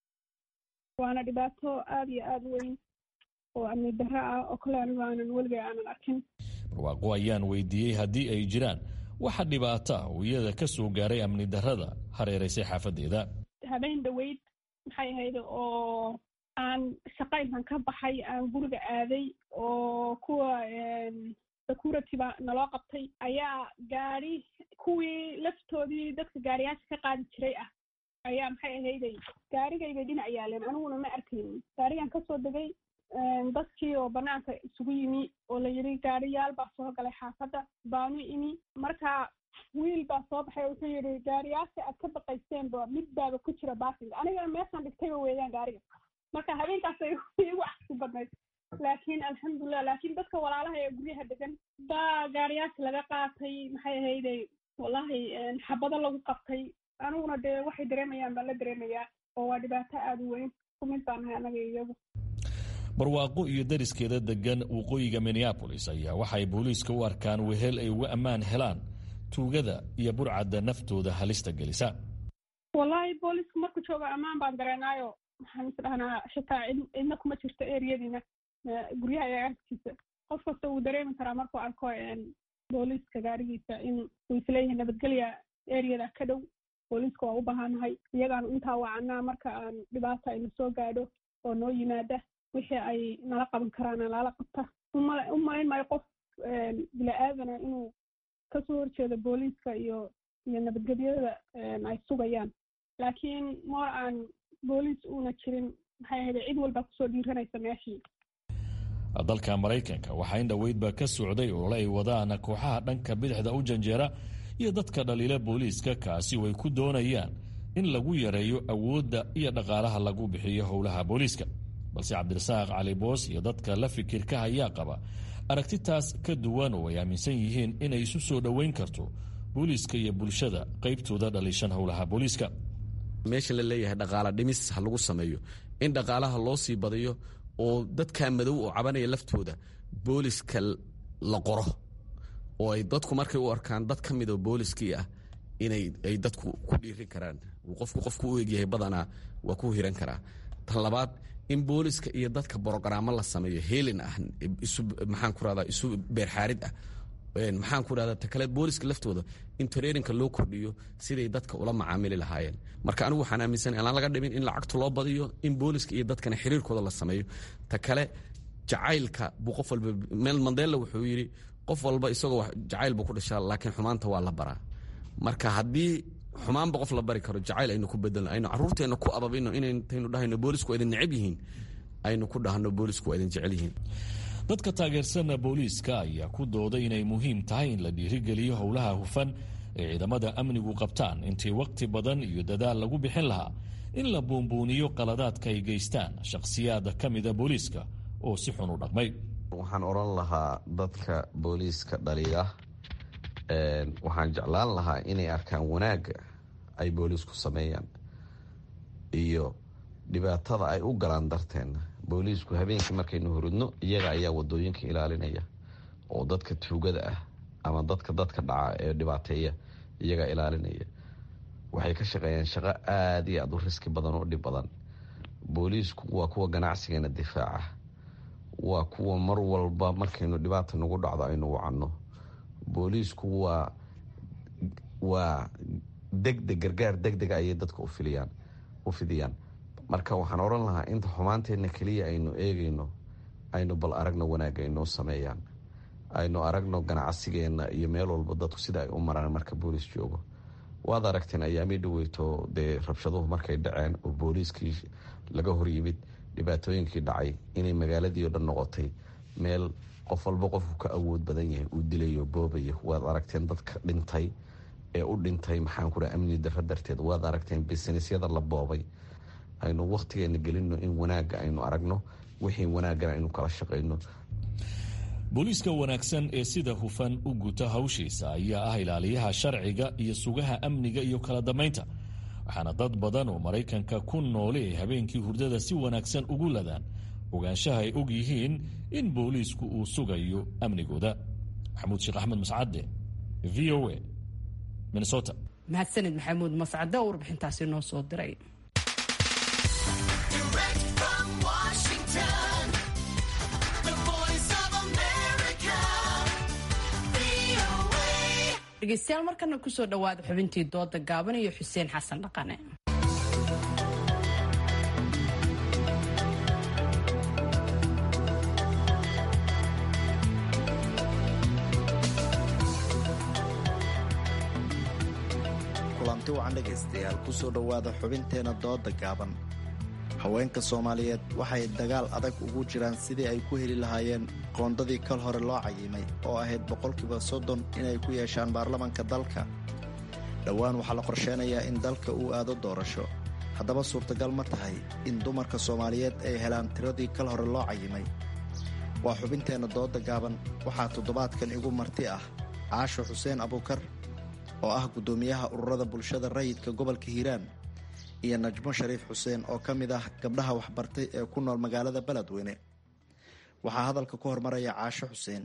S16: waana dhibaato aad iyo aad weyn oo amni darro ah oo kale anigu aanan weligay aanan arkin.
S15: barwaaqo ayaan weydiiyey haddii ay jiraan waxa dhibaato ah uu iyada ka soo gaaray amni darrada hareeraysay xaafadeeda.
S16: habeen dhaweyd maxay ahayd oo aan shaqayntan ka baxay aan guriga aaday oo kuwa security-ba naloo qabtay ayaa gaari kuwii laftoodii dadka gaariyaasha ka qaadi jiray ah ayaa maxay ahayday gaarigaybay dhinac yaaleen aniguna ma arkaynin. gaarigan kasoo degay dadkii oo banaanka isugu yimi oo la yidhi gaariyaal baa soo galay xaafadda baanu imi marka wiil baa soo baxay wuxuu yidhi gaariyaasha aad ka baqayseenba mid baaba ku jira baasinga aniga meeshaan dhigtayba weeyaan gaariga marka habeenkaasay igu cagsi badnayd laakiin alxamdulilah laakiin dadka walaalaha ee guryaha degan baa gaariyaasha laga qaatay maxay ahayday wallahi xabado lagu qabtay aniguna dee waxay dareemayaan baan la dareemayaa oo waa dhibaato aada u weyn kumid baan nahay anaga iyagu.
S15: barwaaqo iyo dariskeeda degan waqooyiga minneapolis ayaa waxay booliiska u arkaan wehel ay uga ammaan helaan tuugada iyo burcadda naftooda halista gelisa.
S16: wallahi booliisku marku jooga ammaan baan dareenaayo waxaan isdhahnaa xitaa cidna kuma jirto eriyadiina guryaha agtiisa qof kasta wuu dareemi karaa markuu arko booliiska gaarigiisa in uu isleeyahay nabadgelya eriyada ka dhow booliiska waa u baahanahay iyagaanu intaa wacanaa marka aan dhibaata ayna soo gaadho oo noo yimaada wixii ay nala qaban karaan lala qabta u malayn maayo qof bila-aadana inuu kasoo horjeedo booliiska iyo iyo nabadgelyada ay sugayaan laakiin moor aan booliis uuna jirin maxay ahayd cid walbaa kusoo dhiiranaysa meeshii.
S15: dalka maraykanka waxaa in dhoweydba ka socday olole ay wadaan kooxaha dhanka bidixda u janjeera iyo dadka dhaliila booliiska kaasi way ku doonayaan in lagu yareeyo awoodda iyo dhaqaalaha lagu bixiyo howlaha booliiska balse cabdirasaaq cali boos iyo dadka la fikirka ayaa qaba aragtitaas ka duwan oo ay aaminsan yihiin inay isu soo dhoweyn karto booliiska iyo bulshada qaybtooda dhaliishan howlaha booliiska.
S2: meesha la leeyahay dhaqaala dhimis ha lagu sameeyo in dhaqaalaha loo sii badiyo oo dadka madow oo cabanaya laftooda booliiska la qoro oo ay dadku markay u arkaan dad ka mid oo booliiskii ah inay ay dadku ku dhiirin karaan qofku qofku u egyahay badanaa waa ku hiran karaa. tan labaad in booliiska iyo dadka brogaraamo la sameeyo heelin ah isu maxaan ku rahdaa isu beerxaarid ah maxaan ku rahdaa ta kale booliiska laftooda in tareerinka loo kordhiyo siday dadka ula macaamili lahaayeen. marka anigu waxaan aaminsanahay aan laga dhimin in lacagta loo badiyo in booliiska iyo dadkana xiriirkooda la sameeyo. ta kale jacaylka buu qof walba meel mandela wuxuu yidhi qof walba isagoo jacayl buu ku dhashaa laakiin xumaanta waa la baraa. marka haddii xumaanba qof la bari karo jacayl aynu ku bedelno aynu caruurteena ku ababino inaynu dhahayno boolisku waa idin necab yihiin aynu ku dhahno boolisku waa idin jecel yihiin.
S15: dadka taageersana booliiska ayaa ku dooday inay muhiim tahay in la dhiirigeliyo howlaha hufan ee ciidamada amnigu qabtaan intii waqti badan iyo dadaal lagu bixin lahaa in la buunbuuniyo qaladaadka ay geystaan shakhsiyaada ka mida booliiska oo si xun u dhaqmay.
S17: waxaan odhan lahaa dadka booliiska dhaliila waxaan jeclaan lahaa inay arkaan wanaagga ay booliisku sameeyaan iyo dhibaatada ay u galaan darteena. booliisku habeenkii markaynu hurudno iyaga ayaa wadooyinka ilaalinaya oo dadka tuugada ah ama dadka dadka dhaca ee dhibaateeya iyagaa ilaalinaya. waxay ka shaqeeyaan shaqo aada iyo aada u riski badan oo dhib badan. booliisku waa kuwa ganacsigeena difaaca, waa kuwa mar walba markaynu dhibaata nagu dhacdo aynu wacanno. booliisku waa waa degdeg gargaar degdega ayay dadka ufiliyaan u fidiyaan. marka waxaan odhan lahaa inta xumaanteenna keliya aynu eegayno aynu bal aragno wanaagga aynoo sameeyaan, aynu aragno ganacsigeenna iyo meel walba dadku sida ay u maraan marka booliis joogo. waad aragteen ayaamii dhaweyto dee rabshaduhu markay dhaceen oo booliiskii laga hor yimid dhibaatooyinkii dhacay inay magaaladii o dhan noqotay meel qof walba qofku ka awood badan yahay uu dilayo boobayo. waad aragteen dadka dhintay ee u dhintay maxaan ku dhaha amni darro darteed. waad aragteen bisinesyada la boobay. aynu wakhtigeena gelino in wanaagga aynu aragno wixii wanaaggana aynu kala shaqayno.
S15: booliiska wanaagsan ee sida hufan u guta hawshiisa ayaa ah ilaaliyaha sharciga iyo sugaha amniga iyo kala dambaynta waxaana dad badan oo maraykanka ku noole ay habeenkii hurdada si wanaagsan ugu ladaan ogaanshaha ay og yihiin in booliisku uu sugayo amnigooda. maxamuud sheekh axmed mascade v o a minnesota.
S1: mahadsanid maxamuud mascade oo warbixintaasi noo soo diray. dhegeystayaal markana kusoo dhawaada xubintii dooda gaaban iyo xuseen xasan dhaqane.
S18: kulanti wacan dhegaystayaal kusoo dhowaada xubinteena dooda gaaban. haweenka soomaaliyeed waxay dagaal adag ugu jiraan sidii ay ku heli lahaayeen qoondadii kal hore loo cayimay oo ahayd boqolkiiba soddon inay ku yeeshaan baarlamanka dalka. dhowaan waxaa la qorsheynayaa in dalka uu aado doorasho. haddaba suurtagal ma tahay in dumarka soomaaliyeed ay helaan tiradii kal hore loo cayimay? waa xubinteenna dooda gaaban. waxaa toddobaadkan igu marti ah caasho xuseen abuukar oo ah guddoomiyaha ururada bulshada rayidka gobolka hiiraan, iyo najmo shariif xuseen oo ka mid ah gabdhaha waxbartay ee ku nool magaalada beledweyne. waxaa hadalka ku hormaraya caasho xuseen.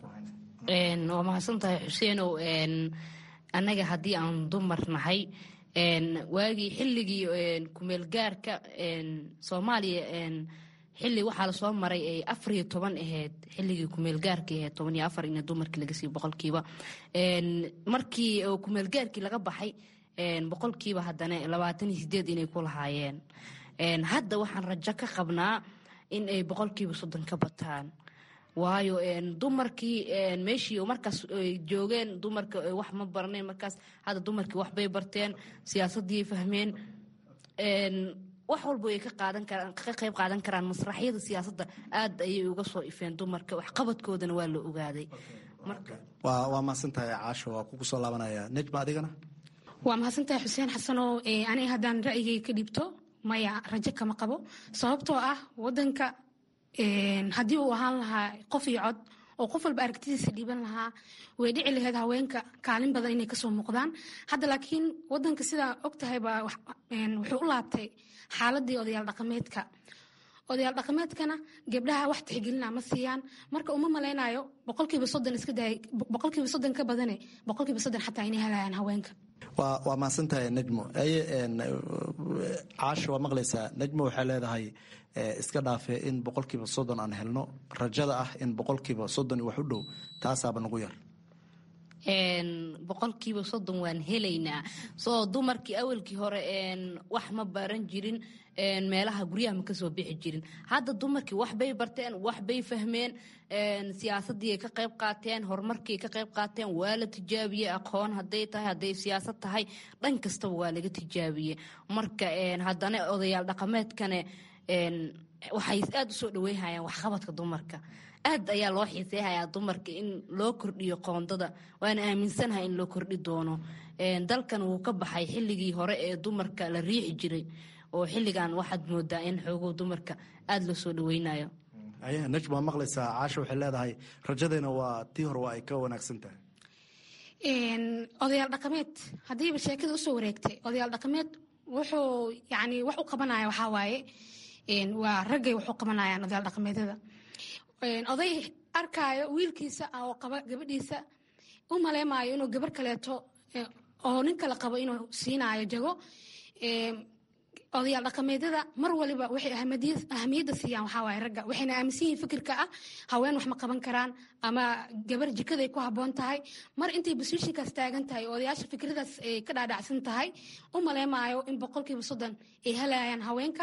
S19: waa mahadsan tahay xuseenow. annaga haddii aan dumar nahay, waagii xilligii kumeelgaarka soomaaliya xilli waxaa lasoo maray ay afar iyo toban ahayd, xilligii kumeelgaarkii ahayd toban iyo afar in dumarkii laga siiyo boqolkiiba. markii kumeelgaarkii laga baxay boqolkiiba haddana labaatan iyo sideed inay ku lahaayeen. hadda waxaan rajo ka qabnaa in ay boqolkiiba soddon ka bataan, waayo dumarkii meeshii markaas ay joogeen dumarka wax ma baranayn. markaas hadda dumarkii waxbay barteen, siyaasadii fahmeen, wax walba ay ka qaadan karaan ka qayb qaadan karaan masraxyada siyaasadda. aad ayay uga soo ifeen dumarka, waxqabadkoodana waa la ogaaday.
S18: waa waa mahadsantahay caasho, waa kugu soo laabanaya. nejma adigana?
S20: waa mahadsantahay xuseen xasanow. aniga haddaan ra'yigay ka dhibto, maya rajo kama qabo. sababtoo ah wadanka haddii uu ahaan lahaa qof iyo cod oo qof walba aragtidiisa dhiiban lahaa, way dhici lahayd haweenka kaalin badan inay kasoo muuqdaan. hadda laakiin wadanka sidaa og tahayba wuxuu u laabtay xaaladii odayaal dhaqameedka. odayaal dhaqameedkana gabdhaha wax tixgelina ma siiyaan. marka uma malaynayo boqolkiiba soddon iska daay boqolkiiba soddon ka badane boqolkiiba soddon xataa inay helayaan haweenka.
S18: waa waa mahadsantahay nejmo. aye caasho waa maqlaysaa. nejmo waxay leedahay iska dhaafe in boqolkiiba soddon aan helno, rajada ah in boqolkiiba soddon wax u dhow taasaaba nagu yar.
S19: boqolkiiba soddon waan helaynaa. soo dumarkii awalkii hore wax ma baran jirin, meelaha guryaha ma kasoo bixi jirin. hadda dumarkii waxbay barteen, waxbay fahmeen, siyaasadii ay ka qayb qaateen, horumarkii ay ka qayb qaateen, waa la tijaabiyey. aqoon hadday tahay, hadday siyaasad tahay, dhan kastaba waa laga tijaabiyey. marka haddana odayaal dhaqameedkane waxay aada usoo dhaweynhayaan waxqabadka dumarka. aad ayaa loo xiiseyhayaa dumarka in loo kordhiyo qoondada, waana aaminsanahay in loo kordhi doono. dalkan wuu ka baxay xilligii hore ee dumarka la riixi jiray, oo xilligan waxaad moodaa in xoogow dumarka aada loo soo dhaweynayo.
S18: nejma waa maqlaysaa. caasho waxay leedahay rajadeena waa tii hore waa ay ka wanaagsan tahay.
S20: odayaal dhaqameed haddiiba sheekada usoo wareegtay, odayaal dhaqameed wuxuu yani wax u qabanaya waxaa waaye waa raggay wax u qabanayaan odayaal dhaqameedyada. oday arkaayo wiilkiisa oo qaba gabadhiisa, u maleymaayo inuu gabar kaleeto oo nin kale qabo inuu siinaayo jago. odayaal dhaqameedyada mar waliba waxay ahamiyadda siiyaan waxaa waaye ragga. waxayna aaminsan yihiin fikirka ah haween wax ma qaban karaan ama gabar jikaday ku habboon tahay. mar intay basiishinkaas taagan tahay oo odayaasha fikradaas ay ka dhaadhacsan tahay, u maleymaayo in boqolkiiba soddon ay helayaan haweenka.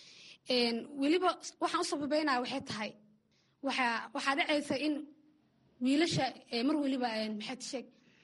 S20: weliba waxaan u sababeynaya waxay tahay waxaa dhacaysa in wiilasha mar weliba maxaad sheeg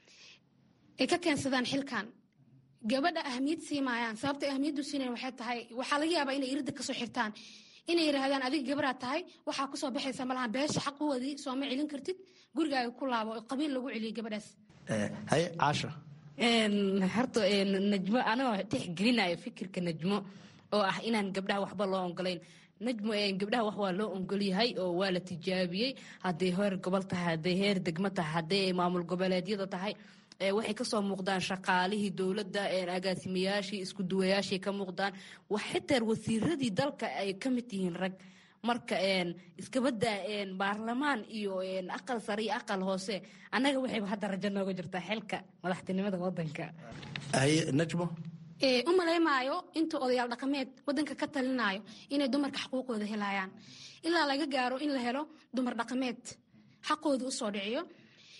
S20: ay ka keensadaan xilkan, gabadha ahmiyad siimaayaan. sababta ahmiyaddu siinayan waxay tahay, waxaa laga yaabaa inay iridda kasoo xirtaan, inay yidhaahdaan adiga gabaraad tahay, waxaa kusoo baxaysa malaha beesha xaquwadii sooma celin kartid, gurigaaga ku laabo oo qabiil lagu celiyo gabadhaas.
S18: haye caasha.
S19: horta najmo anagoo tixgelinayo fikirka najmo oo ah inaan gabdhaha waxba loo ogolayn. najmo gabdhaha wax waa loo ogolyahay oo waa la tijaabiyey. hadday heer gobol tahay, hadday heer degmo tahay, hadday maamul goboleedyada tahay, waxay kasoo muuqdaan shaqaalihii dowladda, agaasimayaashii, isku duwayaashii ka muuqdaan. wax xitaa wasiiradii dalka ay ka mid yihiin rag. marka iskabadaa baarlamaan iyo aqal sare iyo aqal hoose, annaga waxayba hadda rajo nooga jirtaa xilka madaxtinimada wadanka.
S18: haye najmo.
S20: u maleymaayo intuu odayaal dhaqameed wadanka ka talinayo inay dumarka xaquuqooda helayaan, ilaa laga gaaro in la helo dumar dhaqameed xaqooda usoo dhiciyo.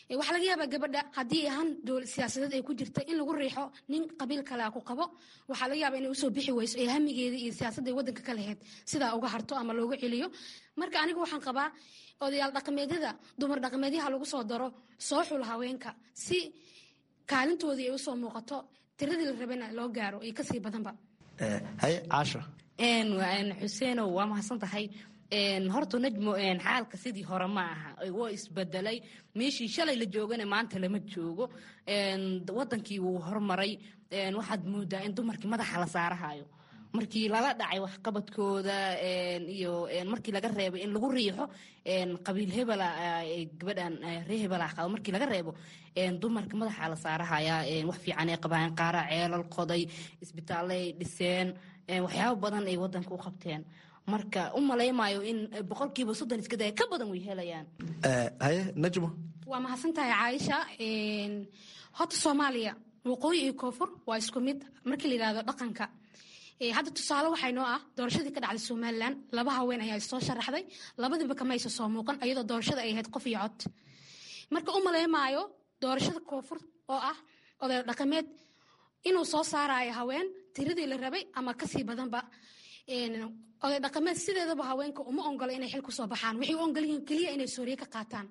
S20: waxaa laga yaabaa gabadha haddii ahaan dowlad siyaasadeed ay ku jirta in lagu riixo nin qabiil kale ku qabo waxaa laga yaabaa inay usoo bixi weyso ee hamigeeda iyo siyaasadda waddanka ka lahayd sidaa uga harto ama looga celiyo marka aniga waxaan qabaa odayaal dhaqameedyada dumar dhaqameedyaha lagu soo daro soo xul haweenka si kaalintoodii ay usoo muuqato tiradii la rabana loo gaaro iyo kasii badanba
S18: haye caasha
S19: xuseenow waa mahadsan tahay horta najmo xaalka sidii hore ma aha waa isbedelay meeshii shalay la joogana maanta lama joogo wadankii wuu hormaray waxaad moodaa in dumarkii madaxa la saarahayo markii lala dhacay waxqabadkooda iyo markii laga reebo in lagu riixo qabiil hebela gabadhan ree hebela qabo markii laga reebo dumarka madaxa la saarahaya wax fiican ay qabaan qaara ceelal qoday isbitaalay dhiseen waxyaabo badan ay wadanka u qabteen marka u malaymayo in boqolkiiba soddon iska daya ka badan way helayaan
S18: haye najmo
S20: waa mahadsantahay caaisha horta soomaaliya waqooyi iyo koonfur waa isku mid markii la yidhahdo dhaqanka hadda tusaale waxay noo ah doorashadii ka dhacday somalilan laba haween ayaa soo sharaxday labadiiba kamaysa soo muuqan iyadoo doorashada ay ahayd qof iyo cod marka u maleymaayo doorashada koonfur oo ah oday dhaqameed inuu soo saarayo haween tiradii la rabay ama kasii badanba oday dhaqameed sideedaba haweenka uma ongola inay xil kusoo baxaan waxay u ogolyihiin keliya inay sooriye ka qaataan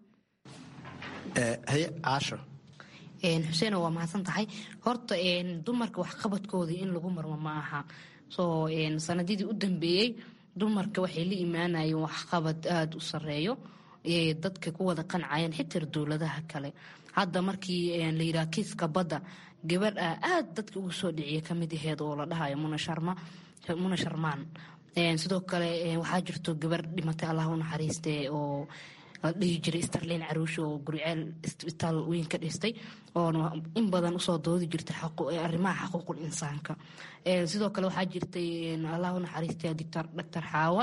S18: haye caasho
S19: xuseen waa mahadsan tahay horta dumarka waxqabadkoodii in lagu marmo ma aha soo sanadidii u dambeeyey dumarka waxay la imaanayeen waxqabad aada u sareeyo dadka ku wada qancayeen xitaa dowladaha kale hadda markii la yidhaha kiiska badda gabadh ah aada dadka ugu soo dhiciya kamid aheed oo la dhahayo muna sharma muna sharmaan sidoo kale waxaa jirto gabarh dhimatay allah u naxariiste oo la dhihi jiray starlin caruush oo guriceel isbitaal weyn ka dhistay oona in badan usoo doodi jirtay arrimaha xaquuqul insaanka sidoo kale waxaa jirtay allah u naxariistay doctor xaawa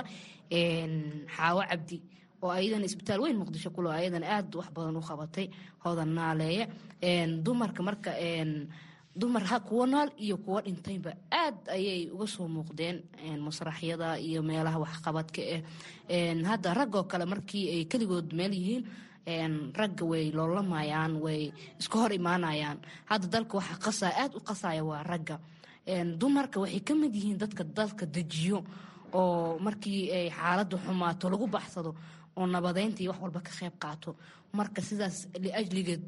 S19: xaawa cabdi oo ayadana isbitaal weyn muqdisho kulo ayadana aada wax badan u qabatay hoodan naaleeye dumarka marka dumar kuwa nool iyo kuwa dhintayba aad ayay uga soo muuqdeen masraxyada iyo meelaha waxqabadka ah hadda raggoo kale markii ay keligood meel yihiin ragga way loolamayaan way iska hor imaanayaan hadda dalka waxa qasaya aada u qasaya waa ragga dumarka waxay ka mid yihiin dadka dalka dejiyo oo markii ay xaaladdu xumaato lagu baxsado oo nabadeyntii wax walba ka qayb qaato marka sidaas liajligeed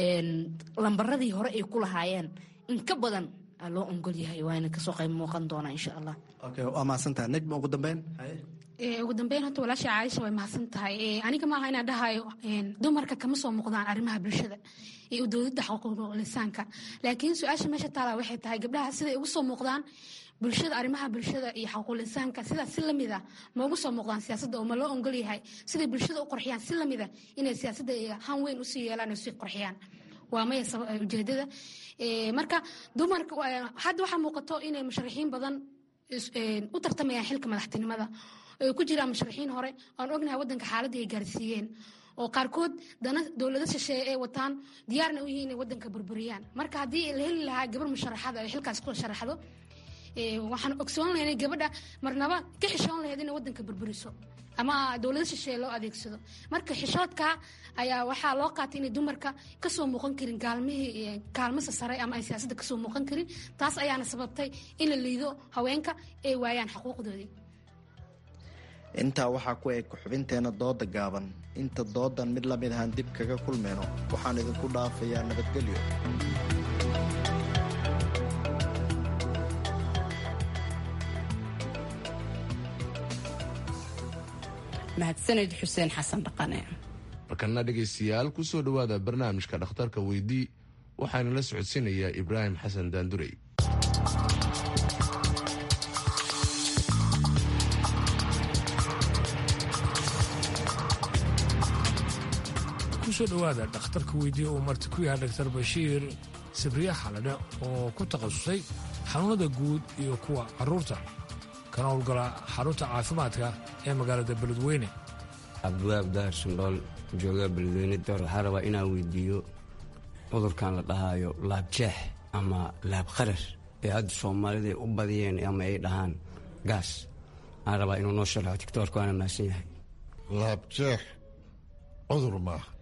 S19: lambaradii hore ay ku lahaayeen in ka badan loo ongol yahay waana kasoo qayb muuqan doonaa insha allah
S18: waa mahadsantahay najma ugu dambeyn
S20: ugu dambeyn horta walaasha caaisha way mahadsan tahay aniga maaha inaan dhahayo dumarka kama soo muuqdaan arrimaha bulshada iyo dowladda xuquuqul insaanka laakiin su-aasha meesha taala waxay tahay gabdhaha siday ugu soo muuqdaan bulshada arrimaha bulshada iyo xuquuqul insaanka sidaas si lamid ah ma ugu soo muuqdaan siyaasadda oo ma loo ongol yahay siday bulshada u qorxiyaan si lamid ah inay siyaasadda han weyn usii yeelaan oo sii qorxiyaan waa maya ujeedada marka dumarka hadda waxaa muuqato inay musharaxiin badan u tartamayaan xilka madaxtinimada ay ku jiraan musharaxiin hore aan ognahay wadanka xaaladii ay gaarsiiyeen oo qaarkood dana dowlado shisheeye ay wataan diyaarna u yihiin inay wadanka burburiyaan marka haddii la heli lahaa gabar musharaxada ay xilkaas ku sharaxdo waxaan ogsoon lahaynay gabadha marnaba ka xishoon lahayd inay wadanka burburiso ama dowlado shisheeye loo adeegsado marka xishoodka ayaa waxaa loo qaatay inay dumarka kasoo muuqan karin gaalmihii kaalmasa sare ama ay siyaasadda kasoo muuqan karin taas ayaana sababtay in la liido haweenka ay waayaan xuquuqdoodii
S18: intaa waxaa ku eg xubinteena dooda gaaban inta doodan mid lamid ahaan dib kaga kulmayno waxaan idinku dhaafayaa nabadgelyo
S1: mahadsaned xuseen xasan dhaqane
S2: markana dhegaystayaal kusoo dhowaada barnaamijka dhakhtarka weydii waxaana la socodsiinayaa ibraahim xasan daandurey
S21: kusoo dhowaada dhakhtarka weydii uu marti ku yahay dhaktar bashiir sabriye xaladhe oo ku takhasusay xanuunada guud iyo kuwa carruurta kana howlgala xarunta caafimaadka ee magaalada beledweyne
S22: cabdiwaab dahar sundhool jooga beledweyne door waxaa rabaa inaan weydiiyo cudurkan la dhahaayo laabjeex ama laabqarar ee hadda soomaalida ay u badiyeen ama ay dhahaan gaas waxaan rabaa inuu noo sharaxo tigtoorka waana mahadsan yahay
S23: laabjeex cudur maaha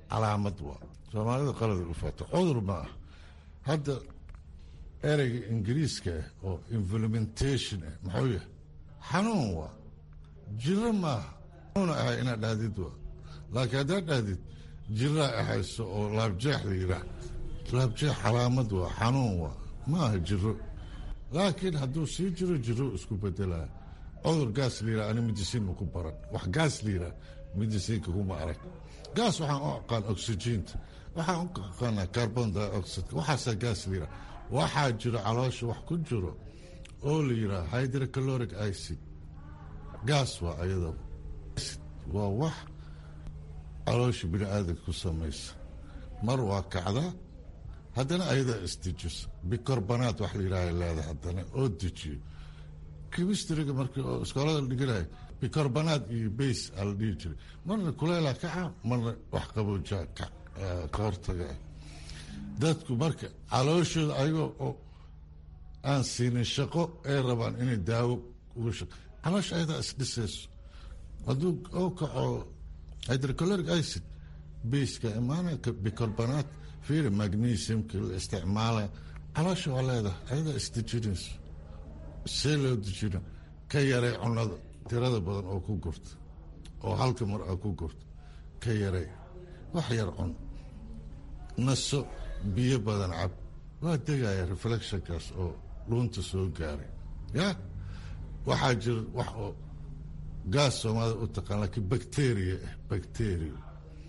S5: calaamad waa soomaalida qalada u faato cudur ma ah hadda ereyga ingiriiska ah oo implementation ah muxuu yahay xanuun waa jiro maaha xanuuna ahay inaad dhahdid waa laakiin haddaad dhahdid jiraa ahayso oo laabjeex la yidhaah laabjeex calaamad waa xanuun waa maaha jiro laakiin hadduu sii jiro jiro isku bedelaa cudur gaas la yidhaha ani midisiin ma ku baran wax gaas la yidhaha midisiinka kuma arag gaas waxaan u aqaan oxygeenta waxaan u aqaanaa carbon dioxide waxaasaa gaas la yidhaha waxaa jiro caloosha wax ku jiro oo la yidhaha hydrocaloric acid gaas waa ayadaba waa wax caloosha bini aadanka ku samaysa mar waa kacdaa haddana ayadaa isdejiso bicarbonate wax la yidhaha leeda haddana oo dejiyo chemistryga markii oo iskoolada la dhiganayo bicarbonate iyo base aa la dhihi jiray marna kuleelaa kaca marna wax qaboojaa ka hortaga dadku marka calooshooda ayagoo oo aan siinin shaqo ay rabaan inay daawo uga shaqo caloosha ayadaa isdhisayso hadduu oo kaco hydrocaloric acid baseka imaana bicarbonate fiiri magnesiumka la isticmaala caloosha waa leedahay ayadaa isdejinayso see loo dejina ka yaray cunada tirada badan oo ku gurta oo halka mar aa ku gurta ka yaray wax yar cun naso biyo badan cab waa degaya reflectionkaas oo dhuunta soo gaaray ya waxaa jira wax oo gaas soomaalida u taqaan laakiin bacteria ah bacteria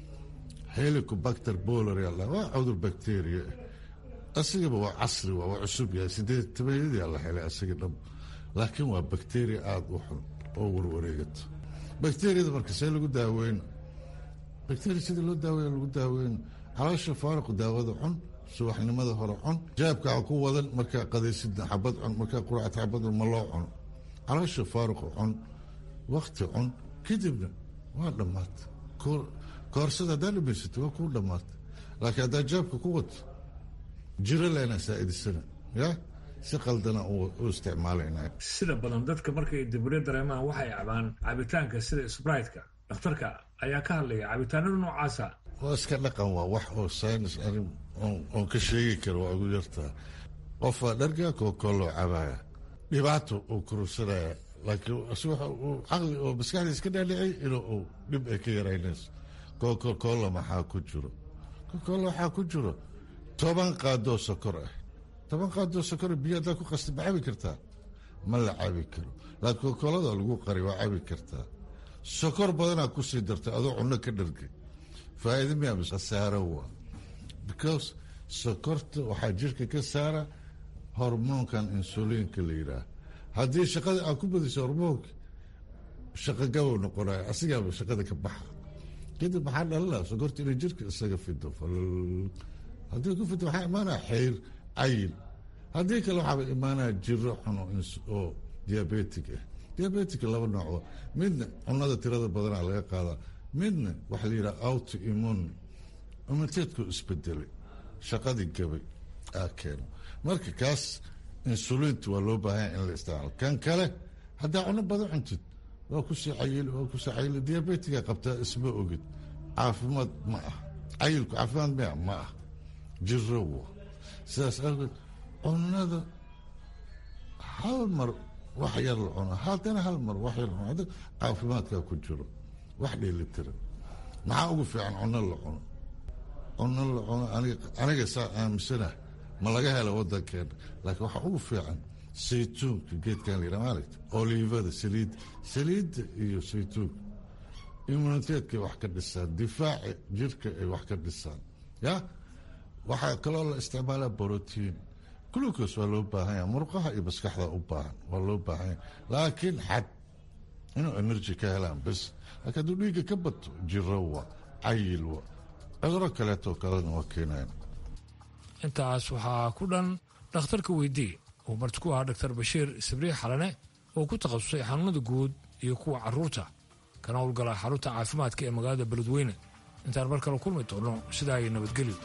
S5: helicobacter pylori waa cudur bacteria ah asigaba waa casri waa waa cusub yahay sideed tobanadii la helay asiga dhab laakiin waa bacteria aada u xun oo warwareegato bacteriada marka see lagu daaweyn bacteria sida loo daaweyn lagu daaweyn caloosha faaruq daawada cun subaxnimada hore cun jaabka ku wadan markaa qadaysid xabad cun markaa quraacad xabad ma loo cuno caloosha faaruq cun waqti cun kadibna waa dhammaata koorsada haddaa dhamaysata waa kuu dhammaata laakiin haddaa jaabka ku wato jiro leena saa'idisana ya si qaldana u isticmaalayna
S21: sida badan dadka markay dibiryo dareemaan waxay cabaan cabitaanka sida sbrite-ka dhakhtarka ayaa ka hadlaya cabitaanada noocaasa
S5: waa iska dhaqan waa wax oo saynis arin oon ka sheegi karo waa ugu yartaa qofaa dhargaa kookoo cabaya dhibaato uu kurursanaya laakiin caqli oo maskaxda iska dhaadhicay inuu uu dhib ay ka yaraynayso kookoola maxaa ku jiro kookoola waxaa ku jiro toban qaadoo sokor ah toban qaadoo sokor biyo haddaa ku qasta ma cabi kartaa ma la cabi karo laakiin kookoolada lagu qari waa cabi kartaa sokor badanaa kusii dartay adoo cunno ka dhargay faa'iido miyaa mise khasaaro waa because sokorta waxaa jirka ka saara hormoonkan insuliinka la yidhaah haddii shaqada aad ku badiso hormoonka shaqo gabow noqonayo asigaaba shaqada ka baxa kadib maxaa dhalala sokorta inay jirka isaga fido haddii ku fido waxaa imaanaya xeyr cayil haddii kale waxaaba imaanaya jiro xun oo diabetic ah diabetic laba nooc midna cunada tirada badanaa laga qaadaa midna waxaa la yidhaha auto immune immuniteedku isbedelay shaqadii gabay aa keeno marka kaas insuliinta waa loo baahanya in la isticmaalo kan kale haddaa cuno badan cuntid waa kusii cayil waa kusii cayil diabetiga qabtaa isma ogid caafimaad ma ah cayilku caafimaad maya ma ah jiro wa sidaas awgeed cunada hal mar wax yar la cuno haddana hal mar wax yar la cuno caafimaadkaa ku jiro wax dheelitira maxaa ugu fiican cuno la cuno cuno la cuno aniga saa aaminsana ma laga helo wadankeena laakiin waxaa ugu fiican saytuunka geedkan layidhaha maaragta olivada saliid saliidda iyo saytuunka immuniteedkay wax ka dhisaan difaaca jirka ay wax ka dhisaan ya waxaa kaloo la isticmaalaa brotiin glucos waa loo baahanya murqaha iyo maskaxda u baahan waa loo baahanya laakiin xad inuu energy ka helaan bes laakiin hadduu dhiigga ka bato jiro wa cayil wa cuduro kaleeto kalena waa keenayan
S21: intaas waxaa ku dhan dhakhtarka weydii uu marti ku ahaa dhaktar bashiir sabriix xalane oo ku takhasusay xanuunada guud iyo kuwa caruurta kana howlgala xarunta caafimaadka ee magaalada beledweyne intaan mar kale kulmi doonno sidaa ay nabadgelyo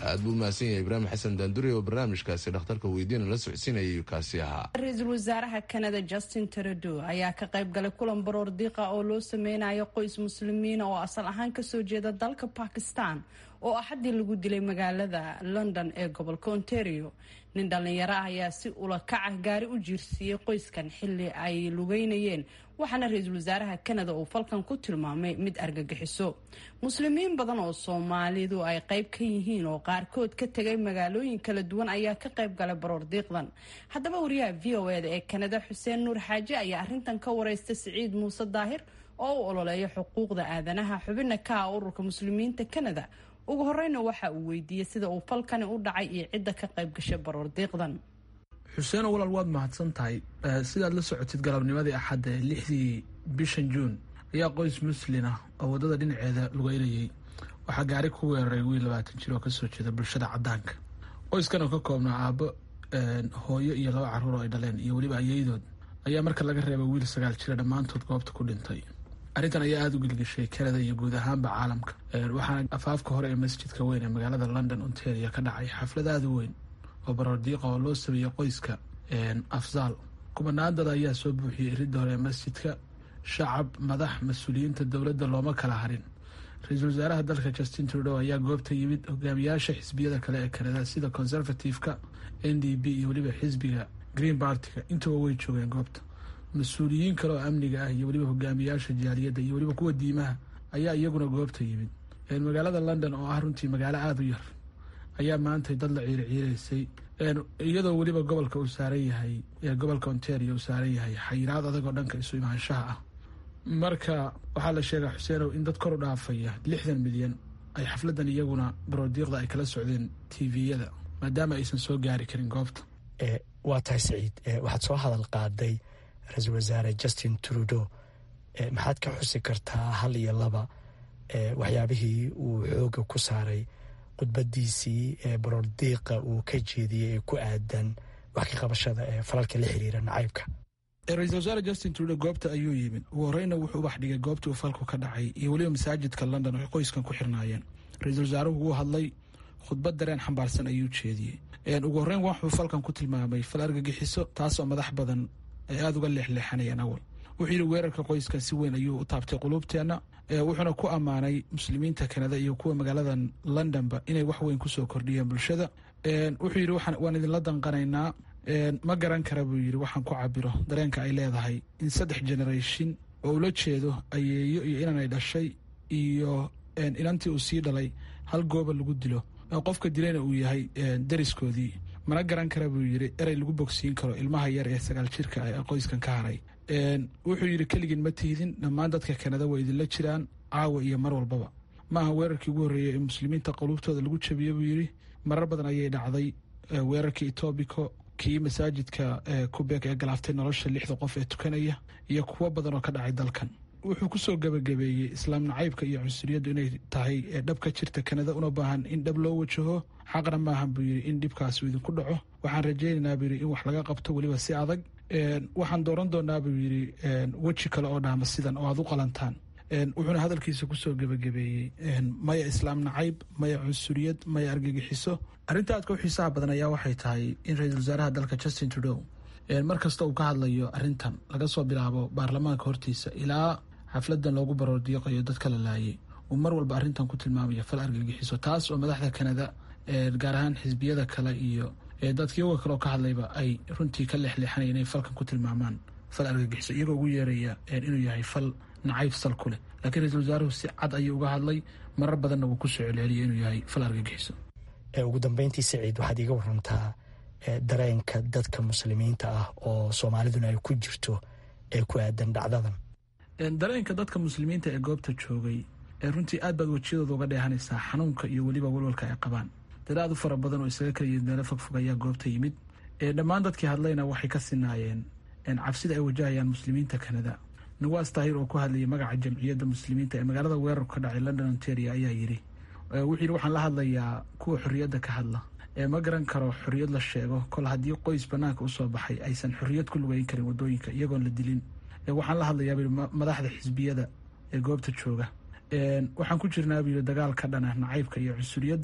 S2: aad buu mahadsan yahay ibraahim xasan daandure oo barnaamijkaasi dhakhtarka weydiina la socodsiinayay kaasi ahaa.
S1: ra-iisul wasaaraha Canada Justin Trudeau ayaa ka qayb galay kulan baroor diiqa oo loo sameynayo qoys muslimiin oo asal ahaan kasoo jeeda dalka Pakistan oo axadii lagu dilay magaalada London ee gobolka Ontario. nin dhalinyaro ah ayaa si ula kac ah gaari u jiirsiiyey qoyskan xilli ay lugeynayeen, waxaana ra-iisul wasaaraha Canada uu falkan ku tilmaamay mid argagixiso. muslimiin badan oo Soomaalidu ay qayb ka yihiin oo qaarkood ka tagay magaalooyin kala duwan ayaa ka qayb galay baroor diiqdan. haddaba wariyaha V O A-da ee Canada Xuseen Nuur Xaaji ayaa arrintan ka wareystay Siciid Muuse Daahir oo u ololeeya xuquuqda aadanaha xubina ka ah ururka muslimiinta Canada. ugu horeyna waxa uu weydiiyey sida uu falkani u dhacay iyo cidda ka qayb gashay baroor diiqdan.
S7: xuseen walaal waad mahadsan tahay. sidaad la socotid galabnimadii axadda ee lixdii bishan juun ayaa qoys muslin ah oo waddada dhinaceeda lugeynayay waxaa gaari ku weeraray wiil labaatan jir oo kasoo jeeda bulshada cadaanka. qoyskan oo ka koobnaa aabbo, hooyo iyo laba carruur oo ay dhaleen iyo weliba ayeydood ayaa marka laga reebay wiil sagaal jira dhammaantood goobta ku dhintay. arrintan ayaa aada u gelgeshay Canada iyo guud ahaanba caalamka. waxaana afaafka hore ee masjidka weyn ee magaalada London Ontario ka dhacay xaflad aada u weyn oo baroor diiqa oo loo sameeyey qoyska afzaal. kumanaan dad ayaa soo buuxiyey ridda hore ee masjidka. shacab, madax, mas-uuliyiinta dowladda looma kala harin. ra-iisul wasaaraha dalka Justin Trudeau ayaa goobta yimid. hogaamiyaasha xisbiyada kale ee Canada sida Conservative-ka, N D P iyo weliba xisbiga Green Party-ga intuba way joogeen goobta. mas-uuliyiin kale oo amniga ah iyo weliba hogaamiyaasha jaaliyadda iyo weliba kuwa diimaha ayaa iyaguna goobta yimid. magaalada London oo ah runtii magaalo aada u yar ayaa maantay dad la ciirciiraysay iyadoo weliba gobolka uu saaran yahay gobolka Ontario uu saaran yahay xayiraad adag oo dhanka isu imaanshaha ah. marka waxaa la sheegaa xuseenow in dad kor u dhaafaya lixdan milyan ay xafladan iyaguna baroodiiqda ay kala socdeen tviyada maadaama aysan soo gaari karin goobta.
S8: waa tahay Siciid, waxaad soo hadal qaaday ra-iisul wasaare Justin Trudeau. maxaad ka xusi kartaa hal iyo laba waxyaabihii uu xooga ku saaray khudbadiisii ee baroor diiqa uu ka jeediyey ee ku aadan wax ka qabashada ee falalka la xiriira nacaybka?
S7: ra-iisul wasaare Justin Trudeau goobta ayuu yimid. ugu horeyna wuxuu ubax dhigay goobtii uu falku ka dhacay iyo weliba masaajidka London oo qoyskan ku xirnaayeen. ra-iisul wasaaruhu wuu hadlay, khudbad dareen xambaarsan ayuu jeediyey. ugu horeyn wuxuu falkan ku tilmaamay fal argagixiso taasoo madax badan ay aada uga leexleexanayeen awal. wuxuu yidhi weerarka qoyska si weyn ayuu u taabtay quluubteenna, wuxuuna ku ammaanay muslimiinta Canada iyo kuwa magaaladan Londonba inay wax weyn kusoo kordhiyeen bulshada. wuxuu yidhi waan idinla danqanaynaa, ma garan kara buu yidhi waxaan ku cabiro dareenka ay leedahay in saddex generation oo ula jeedo ayeeyo iyo inanay dhashay iyo inantii uu sii dhalay hal gooba lagu dilo, qofka dilayna uu yahay dariskoodii. mana garan kara buu yidhi erey lagu bogsiin karo ilmaha yar ee sagaal jirka ee qoyskan ka haray. wuxuu yidhi keligin ma tihidin, dhammaan dadka Canada way idinla jiraan caawa iyo mar walbaba. maaha weerarkii ugu horreeyey ee muslimiinta quluubtooda lagu jabiye buu yidhi. marar badan ayay dhacday. weerarkii Etobico, kii masaajidka Quebec ee galaaftay nolosha lixda qof ee tukanaya iyo kuwo badan oo ka dhacay dalkan. wuxuu kusoo gabagabeeyey islaam nacaybka iyo cunsuriyaddu inay tahay dhab ka jirta Canada, una baahan in dhab loo wajaho. xaqna maahan buu yidhi in dhibkaas uu idinku dhaco. waxaan rajaynaynaa buu yidhi in wax laga qabto weliba si adag. waxaan dooran doonaa buu yidhi weji kale oo dhaama sidan oo aad u qalantaan. wuxuuna hadalkiisa kusoo gebagabeeyey maya islaam nacayb, maya cunsuriyad, maya argagixiso. arrinta aadka u xiisaha badan ayaa waxay tahay in ra-iisul wasaaraha dalka Justin Trudeau mar kasta uu ka hadlayo arrintan laga soo bilaabo baarlamaanka hortiisa ilaa xafladan loogu baroor diiqayo dadka la laayay, uu mar walba arrintan ku tilmaamaya fal argagixiso, taas oo madaxda Canada gaar ahaan xisbiyada kale iyo dadka iyaga kale oo ka hadlayba ay runtii ka leexleexanaya inay falkan ku tilmaamaan fal argagixiso, iyagoo ugu yeeraya inuu yahay fal nacayb sal ku leh. laakiin ra-iisul wasaaruhu si cad ayuu uga hadlay, marar badanna wuu ku soo celceliyay inuu yahay fal argagixiso.
S8: ugu dambeyntii Siciid, waxaad iga warantaa dareenka dadka muslimiinta ah oo Soomaaliduna ay ku jirto ee ku aadan dhacdadan.
S7: dareenka dadka muslimiinta ee goobta joogay ee runtii aad baad wejiyadooda uga dheehanaysaa xanuunka iyo weliba walwalka ay qabaan. dad aad u fara badan oo isaga kala yimid meelo fogfog ayaa goobta yimid. dhammaan dadkii hadlayna waxay ka sinaayeen cabsida ay wajahayaan muslimiinta Canada. Nawaas Tahir oo ku hadlayay magaca jamciyadda muslimiinta ee magaalada weerarku ka dhacay London Ontario ayaa yidhi wuxuu yidhi waxaan la hadlayaa kuwa xorriyadda ka hadla. ma garan karo xorriyad la sheego kol haddii qoys banaanka usoo baxay aysan xorriyad ku lugeyn karin wadooyinka iyagoon la dilin. waxaan la hadlayaa madaxda xisbiyada ee goobta jooga. waxaan ku jirnaa buu yidhi dagaal ka dhana nacaybka iyo cunsuriyadda.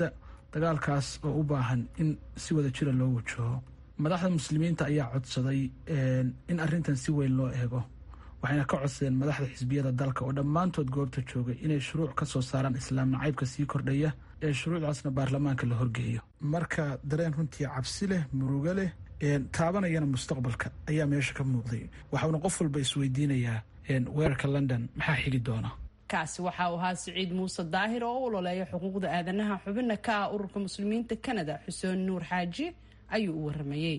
S7: dagaalkaas oo u baahan in si wada jira loo wajaho. madaxda muslimiinta ayaa codsaday in arrintan si weyn loo eego, waxayna ka codsadeen madaxda xisbiyada dalka oo dhammaantood goobta joogay inay shuruuc ka soo saaraan islaam nacaybka sii kordhaya ee shuruucdaasna baarlamaanka la horgeeyo. marka dareen runtii cabsi leh, murugo leh, taabanayana mustaqbalka ayaa meesha ka muuqday. waxauna qof walba isweydiinayaa weerarka london maxaa xigi doona.
S1: kaasi waxa uu ahaa Siciid Muuse Daahir oo u ololeeya xuquuqda aadanaha xubinna ka ah ururka muslimiinta Canada. Xuseen Nuur Xaaji ayuu u waramayay.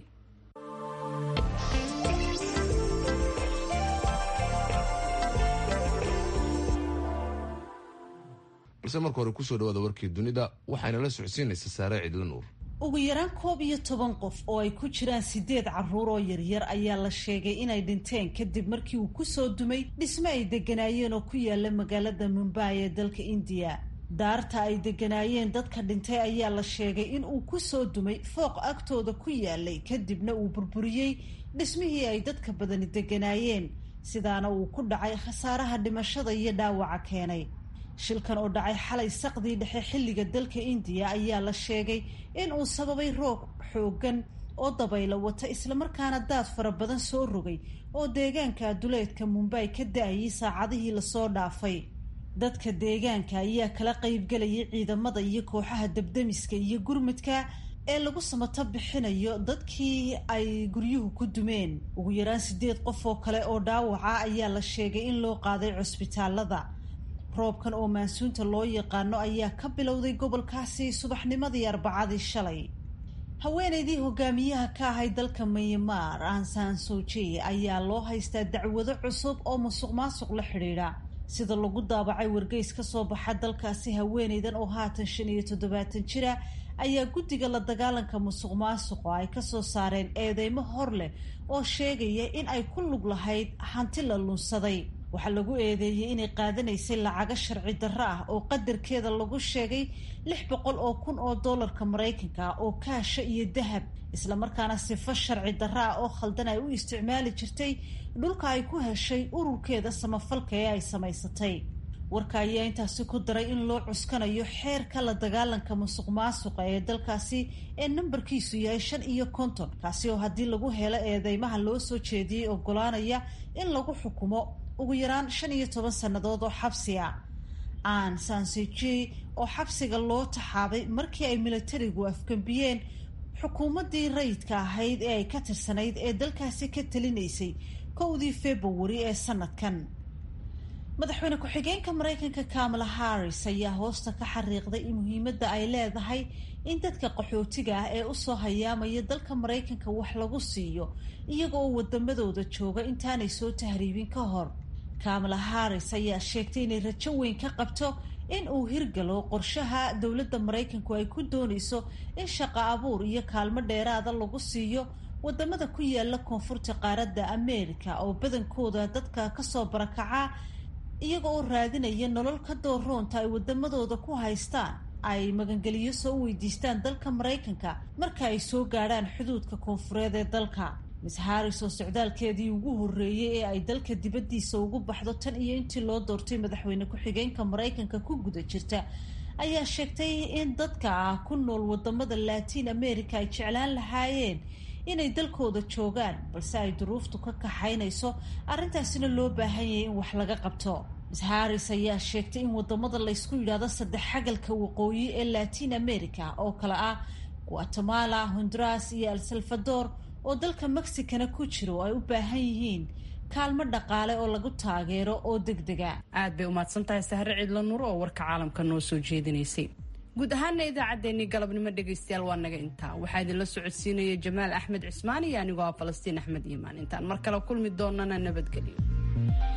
S2: balse marka hore kusoo dhawaada warkii dunida waxayna la socodsiinaysa Saare Cidla Nuur.
S3: ugu yaraan koob iyo toban qof oo ay ku jiraan sideed caruur oo yaryar ayaa la sheegay inay dhinteen kadib markii uu kusoo dumay dhisme ay deganaayeen oo ku yaala magaalada Mumbai ee dalka India. daarta ay deganaayeen dadka dhintay ayaa la sheegay in uu kusoo dumay fooq agtooda ku yaalay kadibna uu burburiyey dhismihii ay dadka badani deganaayeen, sidaana uu ku dhacay khasaaraha dhimashada iyo dhaawaca keenay. shilkan oo dhacay xalay saqdii dhexe xilliga dalka India ayaa la sheegay in uu sababay roob xoogan oo dabaylo wata islamarkaana daad fara badan soo rogay oo deegaanka duleedka Mumbai ka da'ayay saacadihii lasoo dhaafay. dadka deegaanka ayaa kala qaybgalayay ciidamada iyo kooxaha dabdamiska iyo gurmadka ee lagu samato bixinayo dadkii ay guryuhu ku dumeen. ugu yaraan sideed qof oo kale oo dhaawaca ayaa la sheegay in loo qaaday cusbitaalada. roobkan oo maansuunta loo yaqaano ayaa ka bilowday gobolkaasi subaxnimadii arbacadii shalay. haweeneydii hogaamiyaha ka ahayd dalka Myanmar Aung San Suu Kyi ayaa loo haystaa dacwado cusub oo musuqmaasuq la xidhiidha. sida lagu daabacay wargeys ka soo baxa dalkaasi, haweeneydan oo haatan shan iyo toddobaatan jira ayaa guddiga la dagaalanka musuqmaasuqa ay ka soo saareen eedeymo hor leh oo sheegaya in ay ku lug lahayd hanti la lunsaday. waxaa lagu eedeeyey inay qaadanaysay lacago sharci darro ah oo qadarkeeda lagu sheegay lix boqol oo kun oo doolarka Maraykanka oo kaasha iyo dahab, islamarkaana sifo sharci darro ah oo khaldan ay u isticmaali jirtay dhulka ay ku heshay ururkeeda samafalka ee ay samaysatay. warka ayaa intaasi ku daray in loo cuskanayo xeerka la dagaalanka musuqmaasuqa ee dalkaasi ee nambarkiisu yahay shan iyo konton, kaasi oo haddii lagu helo eedeymaha loo soo jeediyey ogolaanaya in lagu xukumo ugu yaraan shan iyo toban sannadood oo xabsi ah. Aung San Suu Kyi oo xabsiga loo taxaabay markii ay militarigu afgambiyeen xukuumaddii rayidka ahayd ee ay ka tirsanayd ee dalkaasi ka talinaysay kowdii February ee sanadkan. madaxweyne ku-xigeenka Maraykanka Kamala Harris ayaa hoosta ka xariiqday in muhiimadda ay leedahay in dadka qaxootiga ah ee usoo hayaamaya dalka Maraykanka wax lagu siiyo iyaga oo wadamadooda jooga intaanay soo tahriibin ka hor. Kamala Harris ayaa sheegtay inay rajo weyn ka qabto in uu hirgalo qorshaha dowladda Maraykanku ay ku doonayso in shaqo abuur iyo kaalmo dheeraada lagu siiyo wadamada ku yaala koonfurta qaaradda Ameerika oo badankooda dadka kasoo barakaca iyaga oo raadinaya nolol ka dooroonta ay wadamadooda ku haystaan ay magangeliyo soo weydiistaan dalka Maraykanka marka ay soo gaadhaan xuduudka koonfureed ee dalka. Miss Harris oo socdaalkeedii ugu horreeyay ee ay dalka dibaddiisa ugu baxdo tan iyo intii loo doortay madaxweyne ku-xigeenka Maraykanka ku guda jirta ayaa sheegtay in dadka ah ku nool wadamada Latin America ay jeclaan lahaayeen inay dalkooda joogaan, balse ay duruuftu ka kaxaynayso arrintaasina loo baahan yahay in wax laga qabto. Miss Harris ayaa sheegtay in wadamada laysku yidhaahdo saddex xagalka waqooyi ee Latin America oo kale ah Guatemala, Honduras iyo El Salvador oo dalka Mexicana ku jiro ay u baahan yihiin kaalmo dhaqaale oo lagu taageero oo degdega.
S1: aad bay u mahadsantahay Sahre Cidla Nuur oo warka caalamka noo soo jeedinaysay. guud ahaana idaacaddeenii galabnimo dhegaystayaal waa naga intaa. waxaa idinla socodsiinaya Jamaal Axmed Cismaan iyo anigoo ah Falastiin Axmed Iimaan. intaan mar kale kulmi doonana nabadgelyo.